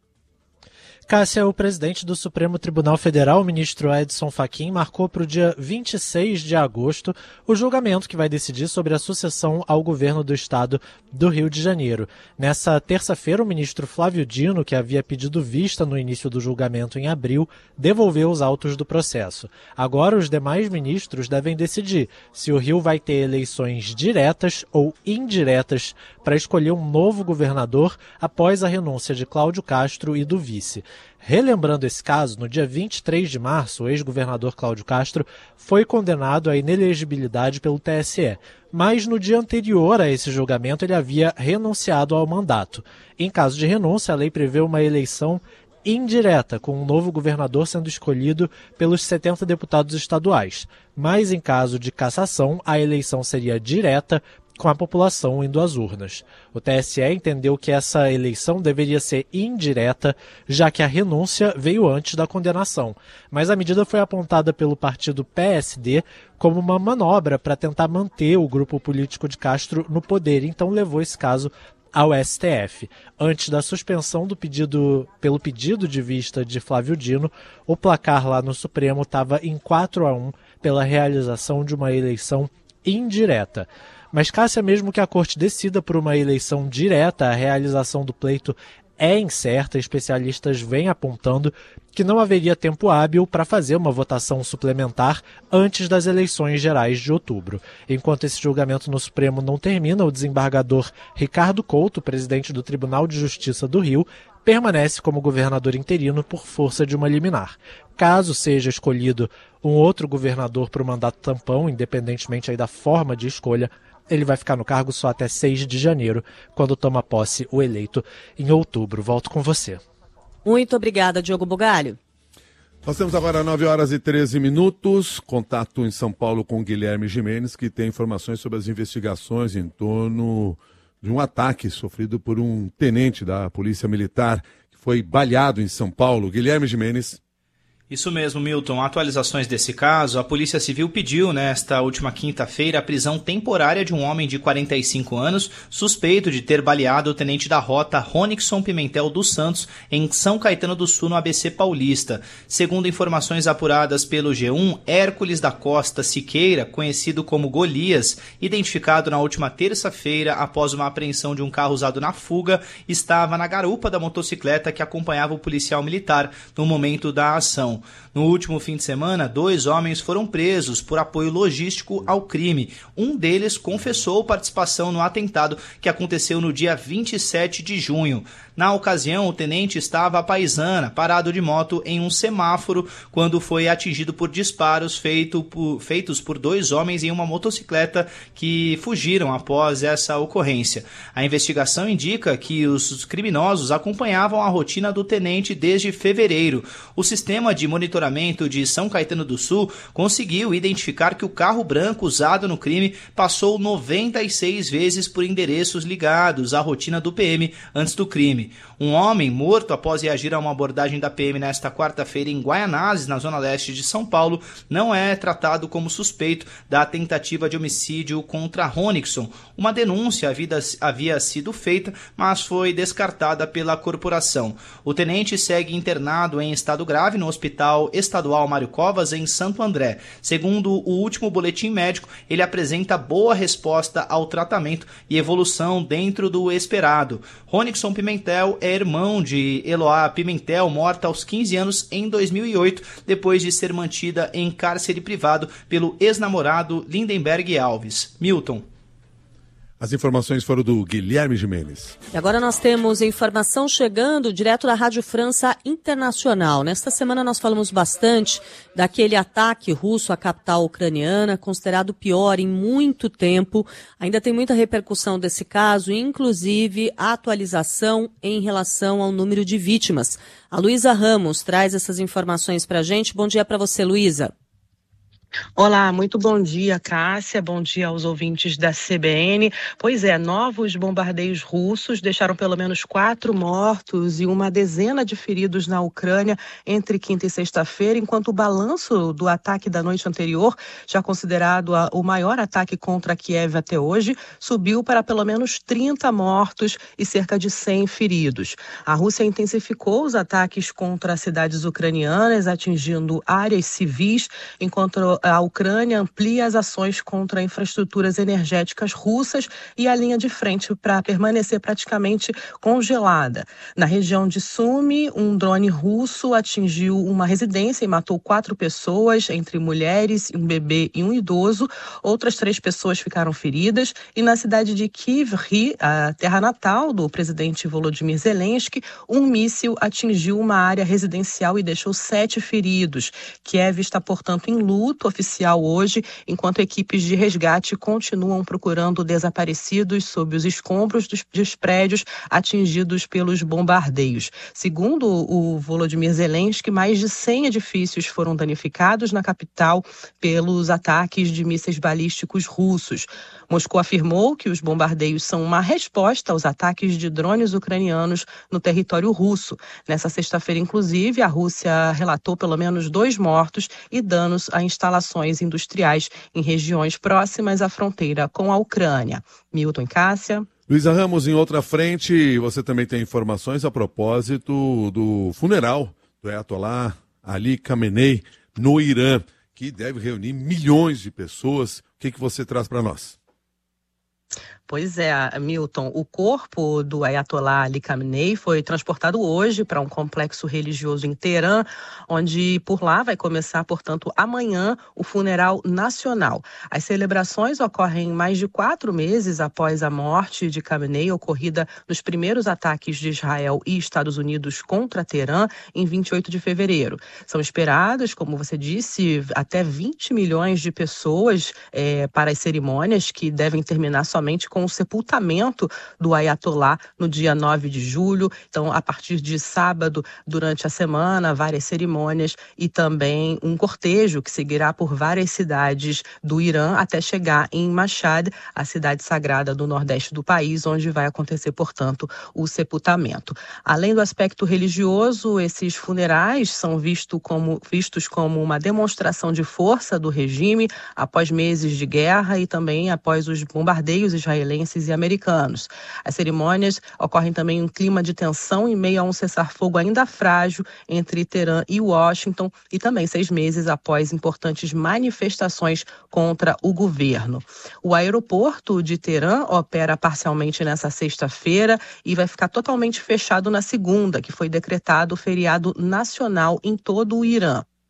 Cássia, o presidente do Supremo Tribunal Federal, o ministro Edson Fachin, marcou para o dia vinte e seis de agosto o julgamento que vai decidir sobre a sucessão ao governo do estado do Rio de Janeiro. Nessa terça-feira, o ministro Flávio Dino, que havia pedido vista no início do julgamento em abril, devolveu os autos do processo. Agora, os demais ministros devem decidir se o Rio vai ter eleições diretas ou indiretas para escolher um novo governador após a renúncia de Cláudio Castro e do vice. Relembrando esse caso, no dia vinte e três de março, o ex-governador Cláudio Castro foi condenado à inelegibilidade pelo T S E, mas no dia anterior a esse julgamento ele havia renunciado ao mandato. Em caso de renúncia, a lei prevê uma eleição indireta, com um novo governador sendo escolhido pelos setenta deputados estaduais. Mas em caso de cassação, a eleição seria direta, com a população indo às urnas. O T S E entendeu que essa eleição deveria ser indireta, já que a renúncia veio antes da condenação. Mas a medida foi apontada pelo partido P S D como uma manobra para tentar manter o grupo político de Castro no poder, então levou esse caso ao S T F. Antes da suspensão do pedido, pelo pedido de vista de Flávio Dino, o placar lá no Supremo estava em quatro a um pela realização de uma eleição indireta. Mas, Cássia, mesmo que a Corte decida por uma eleição direta, a realização do pleito é incerta. Especialistas vêm apontando que não haveria tempo hábil para fazer uma votação suplementar antes das eleições gerais de outubro. Enquanto esse julgamento no Supremo não termina, o desembargador Ricardo Couto, presidente do Tribunal de Justiça do Rio, permanece como governador interino por força de uma liminar. Caso seja escolhido um outro governador para o mandato tampão, independentemente aí da forma de escolha, ele vai ficar no cargo só até seis de janeiro, quando toma posse o eleito em outubro. Volto com você. Muito obrigada, Diogo Bugalho. Nós temos agora nove horas e treze minutos. Contato em São Paulo com Guilherme Gimenez, que tem informações sobre as investigações em torno de um ataque sofrido por um tenente da Polícia Militar que foi baleado em São Paulo. Guilherme Gimenez. Isso mesmo, Milton. Atualizações desse caso, a Polícia Civil pediu nesta última quinta-feira a prisão temporária de um homem de quarenta e cinco anos, suspeito de ter baleado o tenente da rota Ronixon Pimentel dos Santos em São Caetano do Sul, no A B C Paulista. Segundo informações apuradas pelo G um, Hércules da Costa Siqueira, conhecido como Golias, identificado na última terça-feira após uma apreensão de um carro usado na fuga, estava na garupa da motocicleta que acompanhava o policial militar no momento da ação. No último fim de semana, dois homens foram presos por apoio logístico ao crime. Um deles confessou participação no atentado que aconteceu no dia vinte e sete de junho. Na ocasião, o tenente estava à paisana, parado de moto em um semáforo, quando foi atingido por disparos feito por, feitos por dois homens em uma motocicleta que fugiram após essa ocorrência. A investigação indica que os criminosos acompanhavam a rotina do tenente desde fevereiro. O sistema de monitoramento de São Caetano do Sul conseguiu identificar que o carro branco usado no crime passou noventa e seis vezes por endereços ligados à rotina do P M antes do crime. Um homem morto após reagir a uma abordagem da P M nesta quarta-feira em Guaianazes, na zona leste de São Paulo, não é tratado como suspeito da tentativa de homicídio contra Ronixon. Uma denúncia havia, havia sido feita, mas foi descartada pela corporação. O tenente segue internado em estado grave no Hospital Estadual Mário Covas, em Santo André. Segundo o último boletim médico, ele apresenta boa resposta ao tratamento e evolução dentro do esperado. Ronixon Pimentel é irmão de Eloá Pimentel, morta aos quinze anos em dois mil e oito, depois de ser mantida em cárcere privado pelo ex-namorado Lindenberg Alves. Milton. As informações foram do Guilherme Gimenez. E agora nós temos informação chegando direto da Rádio França Internacional. Nesta semana nós falamos bastante daquele ataque russo à capital ucraniana, considerado o pior em muito tempo. Ainda tem muita repercussão desse caso, inclusive a atualização em relação ao número de vítimas. A Luísa Ramos traz essas informações para a gente. Bom dia para você, Luísa. Olá, muito bom dia, Cássia, bom dia aos ouvintes da C B N. Pois é, novos bombardeios russos deixaram pelo menos quatro mortos e uma dezena de feridos na Ucrânia entre quinta e sexta-feira, enquanto o balanço do ataque da noite anterior, já considerado a, o maior ataque contra Kiev até hoje, subiu para pelo menos trinta mortos e cerca de cem feridos. A Rússia intensificou os ataques contra cidades ucranianas, atingindo áreas civis, enquanto a Ucrânia amplia as ações contra infraestruturas energéticas russas e a linha de frente para permanecer praticamente congelada. Na região de Sumy, um drone russo atingiu uma residência e matou quatro pessoas, entre mulheres, um bebê e um idoso. Outras três pessoas ficaram feridas. E na cidade de Kryvyi, a terra natal do presidente Volodymyr Zelensky, um míssil atingiu uma área residencial e deixou sete feridos. Kiev está, portanto, em luto oficial hoje, enquanto equipes de resgate continuam procurando desaparecidos sob os escombros dos, dos prédios atingidos pelos bombardeios. Segundo o Volodymyr Zelensky, mais de cem edifícios foram danificados na capital pelos ataques de mísseis balísticos russos. Moscou afirmou que os bombardeios são uma resposta aos ataques de drones ucranianos no território russo. Nessa sexta-feira, inclusive, a Rússia relatou pelo menos dois mortos e danos a instalações industriais em regiões próximas à fronteira com a Ucrânia. Milton e Cássia. Luísa Ramos, em outra frente, você também tem informações a propósito do funeral do Ayatollah Ali Khamenei no Irã, que deve reunir milhões de pessoas. O que, que você traz para nós? Pois é, Milton, o corpo do Ayatollah Ali Khamenei foi transportado hoje para um complexo religioso em Teherã, onde por lá vai começar, portanto, amanhã o funeral nacional. As celebrações ocorrem mais de quatro meses após a morte de Khamenei, ocorrida nos primeiros ataques de Israel e Estados Unidos contra Teherã em vinte e oito de fevereiro. São esperados, como você disse, até vinte milhões de pessoas é, para as cerimônias, que devem terminar somente com o sepultamento do Ayatollah no dia nove de julho. Então, a partir de sábado, durante a semana, várias cerimônias e também um cortejo que seguirá por várias cidades do Irã até chegar em Mashhad, a cidade sagrada do nordeste do país, onde vai acontecer, portanto, o sepultamento. Além do aspecto religioso, esses funerais são visto como, vistos como uma demonstração de força do regime após meses de guerra e também após os bombardeios israelenses e americanos. As cerimônias ocorrem também em um clima de tensão em meio a um cessar-fogo ainda frágil entre Teherã e Washington e também seis meses após importantes manifestações contra o governo. O aeroporto de Teherã opera parcialmente nessa sexta-feira e vai ficar totalmente fechado na segunda, que foi decretado feriado nacional em todo o Irã.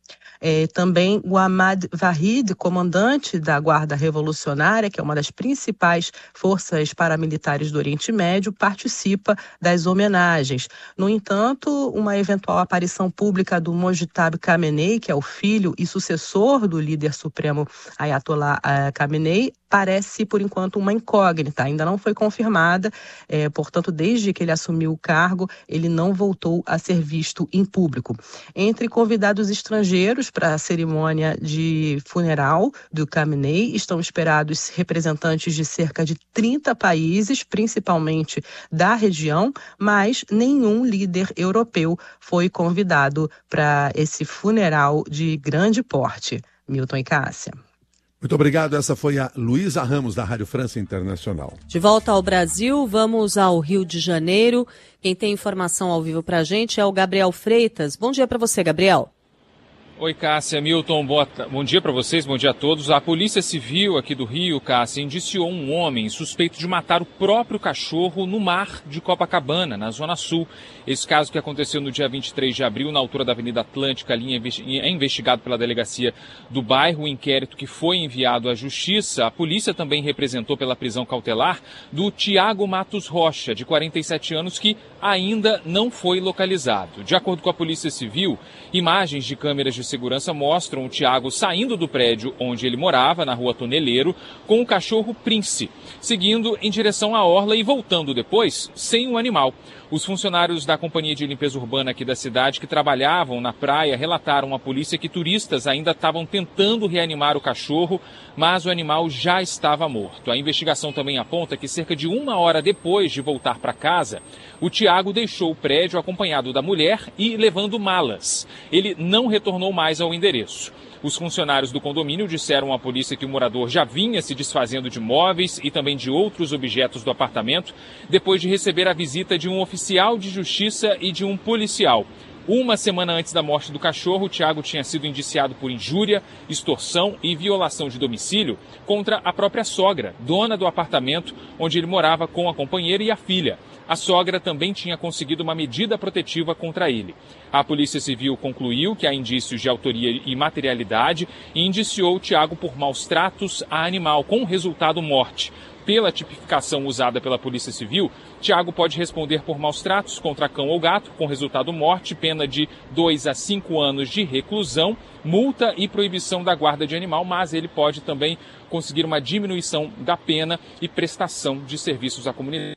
É, também o Ahmad Vahid, comandante da Guarda Revolucionária, que é uma das principais forças paramilitares do Oriente Médio, participa das homenagens. No entanto, uma eventual aparição pública do Mojtaba Khamenei, que é o filho e sucessor do líder supremo Ayatollah Khamenei, parece, por enquanto, uma incógnita, ainda não foi confirmada, é, portanto, desde que ele assumiu o cargo, ele não voltou a ser visto em público. Entre convidados estrangeiros para a cerimônia de funeral do Khamenei, estão esperados representantes de cerca de trinta países, principalmente da região, mas nenhum líder europeu foi convidado para esse funeral de grande porte. Milton e Cássia. Muito obrigado. Essa foi a Luísa Ramos, da Rádio França Internacional. De volta ao Brasil, vamos ao Rio de Janeiro. Quem tem informação ao vivo para a gente é o Gabriel Freitas. Bom dia para você, Gabriel. Oi, Cássia, Milton, boa, bom dia para vocês, bom dia a todos. A Polícia Civil aqui do Rio, Cássia, indiciou um homem suspeito de matar o próprio cachorro no mar de Copacabana, na Zona Sul. Esse caso que aconteceu no dia vinte e três de abril, na altura da Avenida Atlântica, ali é investigado pela Delegacia do Bairro, o inquérito que foi enviado à Justiça. A polícia também representou pela prisão cautelar do Tiago Matos Rocha, de quarenta e sete anos, que ainda não foi localizado. De acordo com a Polícia Civil, imagens de câmeras de segurança mostram o Tiago saindo do prédio onde ele morava, na Rua Toneleiro, com o cachorro Prince, seguindo em direção à orla e voltando depois sem o animal. Os funcionários da Companhia de Limpeza Urbana aqui da cidade que trabalhavam na praia relataram à polícia que turistas ainda estavam tentando reanimar o cachorro, mas o animal já estava morto. A investigação também aponta que cerca de uma hora depois de voltar para casa, o Tiago deixou o prédio acompanhado da mulher e levando malas. Ele não retornou mais ao endereço. Os funcionários do condomínio disseram à polícia que o morador já vinha se desfazendo de móveis e também de outros objetos do apartamento, depois de receber a visita de um oficial de justiça e de um policial. Uma semana antes da morte do cachorro, o Tiago tinha sido indiciado por injúria, extorsão e violação de domicílio contra a própria sogra, dona do apartamento onde ele morava com a companheira e a filha. A sogra também tinha conseguido uma medida protetiva contra ele. A Polícia Civil concluiu que há indícios de autoria e materialidade e indiciou o Tiago por maus tratos a animal, com resultado morte. Pela tipificação usada pela Polícia Civil, Tiago pode responder por maus tratos contra cão ou gato, com resultado morte, pena de dois a cinco anos de reclusão, multa e proibição da guarda de animal, mas ele pode também conseguir uma diminuição da pena e prestação de serviços à comunidade.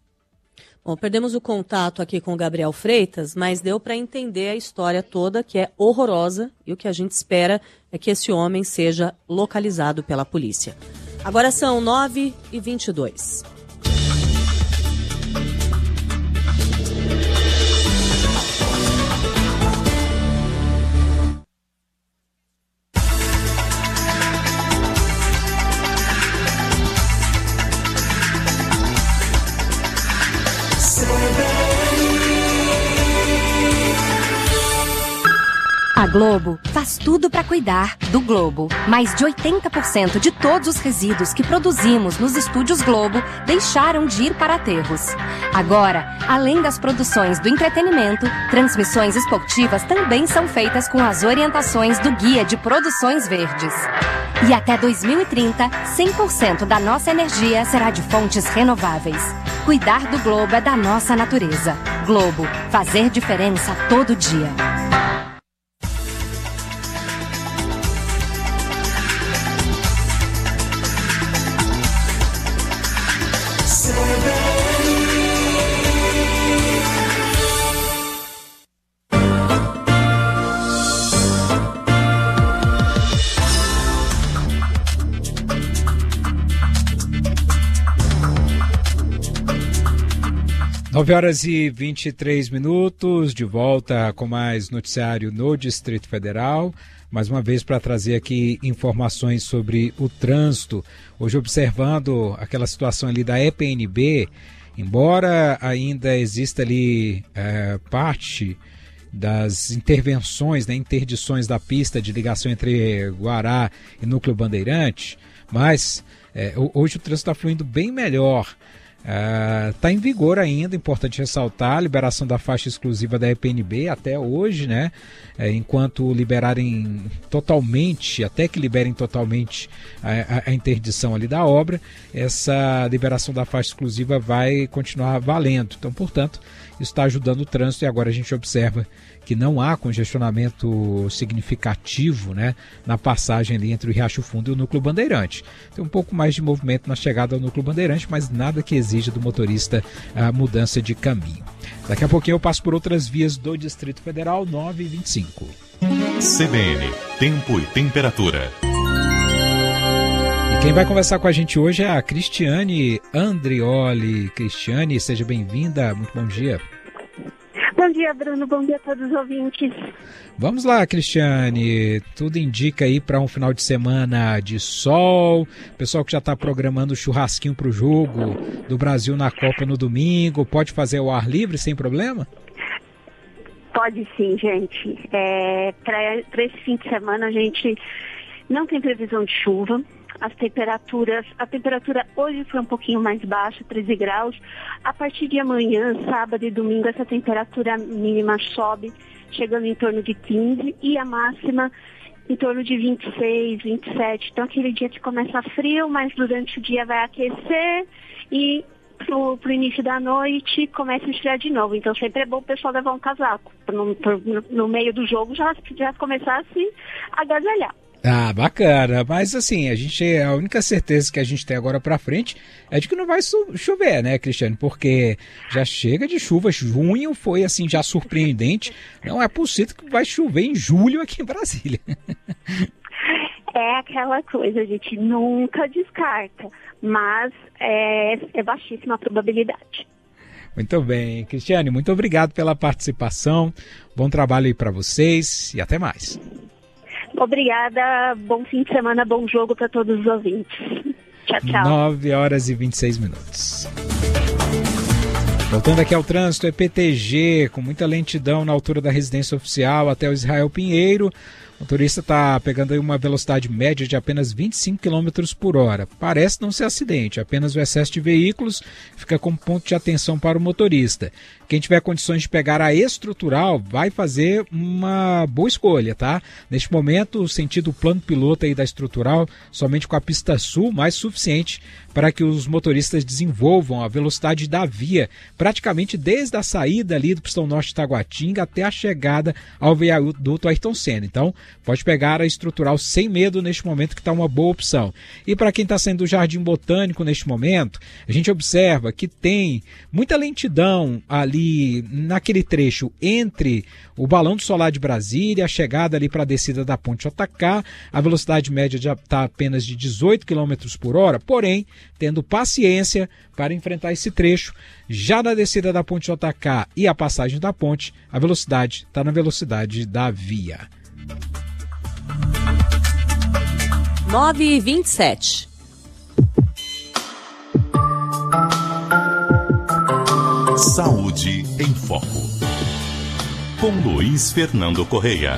Bom, perdemos o contato aqui com o Gabriel Freitas, mas deu para entender a história toda, que é horrorosa, e o que a gente espera é que esse homem seja localizado pela polícia. Agora são nove e vinte e dois. A Globo faz tudo para cuidar do Globo. Mais de oitenta por cento de todos os resíduos que produzimos nos estúdios Globo deixaram de ir para aterros. Agora, além das produções do entretenimento, transmissões esportivas também são feitas com as orientações do Guia de Produções Verdes. E até dois mil e trinta, cem por cento da nossa energia será de fontes renováveis. Cuidar do Globo é da nossa natureza. Globo, fazer diferença todo dia. nove horas e vinte e três minutos, de volta com mais noticiário no Distrito Federal, mais uma vez para trazer aqui informações sobre o trânsito. Hoje observando aquela situação ali da E P N B, embora ainda exista ali é, parte das intervenções, né, interdições da pista de ligação entre Guará e Núcleo Bandeirante, mas é, hoje o trânsito está fluindo bem melhor Está uh, em vigor ainda, importante ressaltar, a liberação da faixa exclusiva da E P N B até hoje, né? É, enquanto liberarem totalmente, até que liberem totalmente a, a, a interdição ali da obra, essa liberação da faixa exclusiva vai continuar valendo. Então, portanto, isso está ajudando o trânsito e agora a gente observa que não há congestionamento significativo, né, na passagem ali entre o Riacho Fundo e o Núcleo Bandeirante. Tem um pouco mais de movimento na chegada ao Núcleo Bandeirante, mas nada que exija do motorista a mudança de caminho. Daqui a pouquinho eu passo por outras vias do Distrito Federal, nove e vinte e cinco. C B N, tempo e temperatura. E quem vai conversar com a gente hoje é a Cristiane Andrioli. Cristiane, seja bem-vinda, muito bom dia. Bom dia, Bruno. Bom dia a todos os ouvintes. Vamos lá, Cristiane. Tudo indica aí para um final de semana de sol. Pessoal que já está programando o churrasquinho para o jogo do Brasil na Copa no domingo. Pode fazer ao ar livre sem problema? Pode sim, gente. É, para esse fim de semana a gente não tem previsão de chuva. As temperaturas, a temperatura hoje foi um pouquinho mais baixa, treze graus. A partir de amanhã, sábado e domingo, essa temperatura mínima sobe, chegando em torno de quinze e a máxima em torno de vinte e seis, vinte e sete. Então, aquele dia que começa frio, mas durante o dia vai aquecer e pro, pro início da noite começa a esfriar de novo. Então, sempre é bom o pessoal levar um casaco. No, no, no meio do jogo já, já começar a se agasalhar. Ah, bacana, mas assim, a gente, a única certeza que a gente tem agora pra frente é de que não vai chover, né, Cristiane? Porque já chega de chuva, junho foi assim já surpreendente, não é possível que vai chover em julho aqui em Brasília. É aquela coisa, a gente nunca descarta, mas é, é baixíssima a probabilidade. Muito bem, Cristiane, muito obrigado pela participação, bom trabalho aí pra vocês e até mais. Obrigada, bom fim de semana, bom jogo para todos os ouvintes. Tchau, tchau. nove horas e vinte e seis minutos. Voltando aqui ao trânsito, é P T G, com muita lentidão na altura da residência oficial até o Israel Pinheiro. O motorista está pegando aí uma velocidade média de apenas vinte e cinco quilômetros por hora. Parece não ser acidente, apenas o excesso de veículos fica como ponto de atenção para o motorista. Quem tiver condições de pegar a estrutural vai fazer uma boa escolha, tá? Neste momento, o sentido plano piloto aí da estrutural, somente com a pista sul, mais suficiente para que os motoristas desenvolvam a velocidade da via, praticamente desde a saída ali do Pistão Norte de Taguatinga até a chegada ao viaduto Ayrton Senna. Então, pode pegar a estrutural sem medo neste momento, que está uma boa opção. E para quem está saindo do Jardim Botânico neste momento, a gente observa que tem muita lentidão ali naquele trecho entre o Balão do Solar de Brasília, a chegada ali para a descida da Ponte J K, a velocidade média já está apenas de dezoito quilômetros por hora, porém, tendo paciência para enfrentar esse trecho, já na descida da Ponte J K e a passagem da ponte, a velocidade está na velocidade da via. nove e vinte e sete. Saúde em Foco, com Luiz Fernando Correia.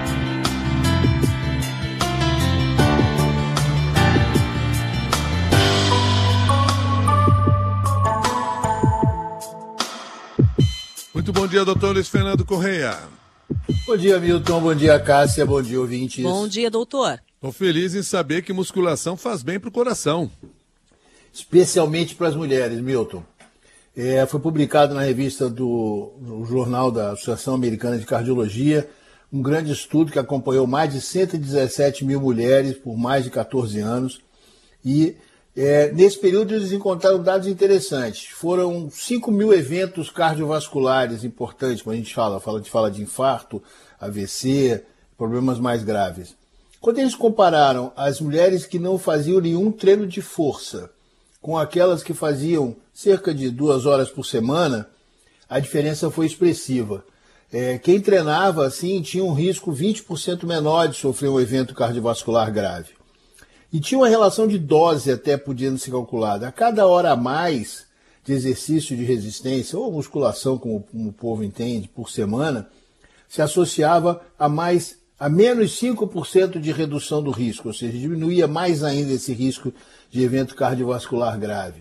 Muito bom dia, doutor Luiz Fernando Correia. Bom dia, Milton. Bom dia, Cássia. Bom dia, ouvintes. Bom dia, doutor. Estou feliz em saber que musculação faz bem para o coração. Especialmente para as mulheres, Milton. É, foi publicado na revista do no jornal da Associação Americana de Cardiologia um grande estudo que acompanhou mais de cento e dezessete mil mulheres por mais de catorze anos. E é, nesse período eles encontraram dados interessantes. Foram cinco mil eventos cardiovasculares importantes, quando a gente fala, fala, a gente fala de infarto, A V C, problemas mais graves. Quando eles compararam as mulheres que não faziam nenhum treino de força com aquelas que faziam cerca de duas horas por semana, a diferença foi expressiva. É, quem treinava assim tinha um risco vinte por cento menor de sofrer um evento cardiovascular grave. E tinha uma relação de dose até podendo ser calculada. A cada hora a mais de exercício de resistência, ou musculação, como, como o povo entende, por semana, se associava a mais a menos cinco por cento de redução do risco, ou seja, diminuía mais ainda esse risco de evento cardiovascular grave.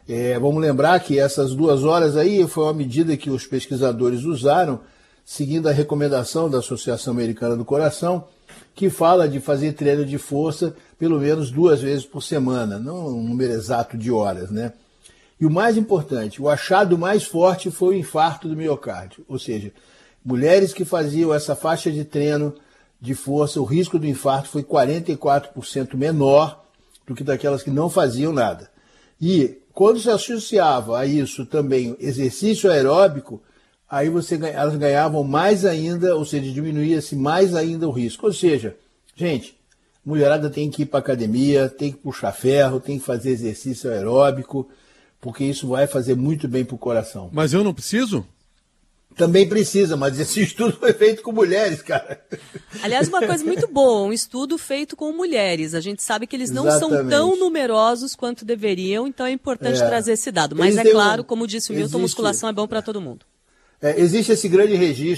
É, vamos lembrar que essas duas horas aí foi uma medida que os pesquisadores usaram, seguindo a recomendação da Associação Americana do Coração, que fala de fazer treino de força pelo menos duas vezes por semana, não um número exato de horas, né? E o mais importante, o achado mais forte foi o infarto do miocárdio, ou seja, mulheres que faziam essa faixa de treino de força, o risco do infarto foi quarenta e quatro por cento menor do que daquelas que não faziam nada. E quando se associava a isso também exercício aeróbico, aí você, elas ganhavam mais ainda, ou seja, diminuía-se mais ainda o risco. Ou seja, gente, mulherada tem que ir para academia, tem que puxar ferro, tem que fazer exercício aeróbico, porque isso vai fazer muito bem para o coração. Mas eu não preciso? Também precisa, mas esse estudo foi feito com mulheres, cara. Aliás, uma coisa muito boa, um estudo feito com mulheres. A gente sabe que eles não Exatamente. são tão numerosos quanto deveriam, então é importante É. trazer esse dado. Mas Eles é têm claro, um- como disse o Milton, existe- musculação é bom para todo mundo. É, existe esse grande registro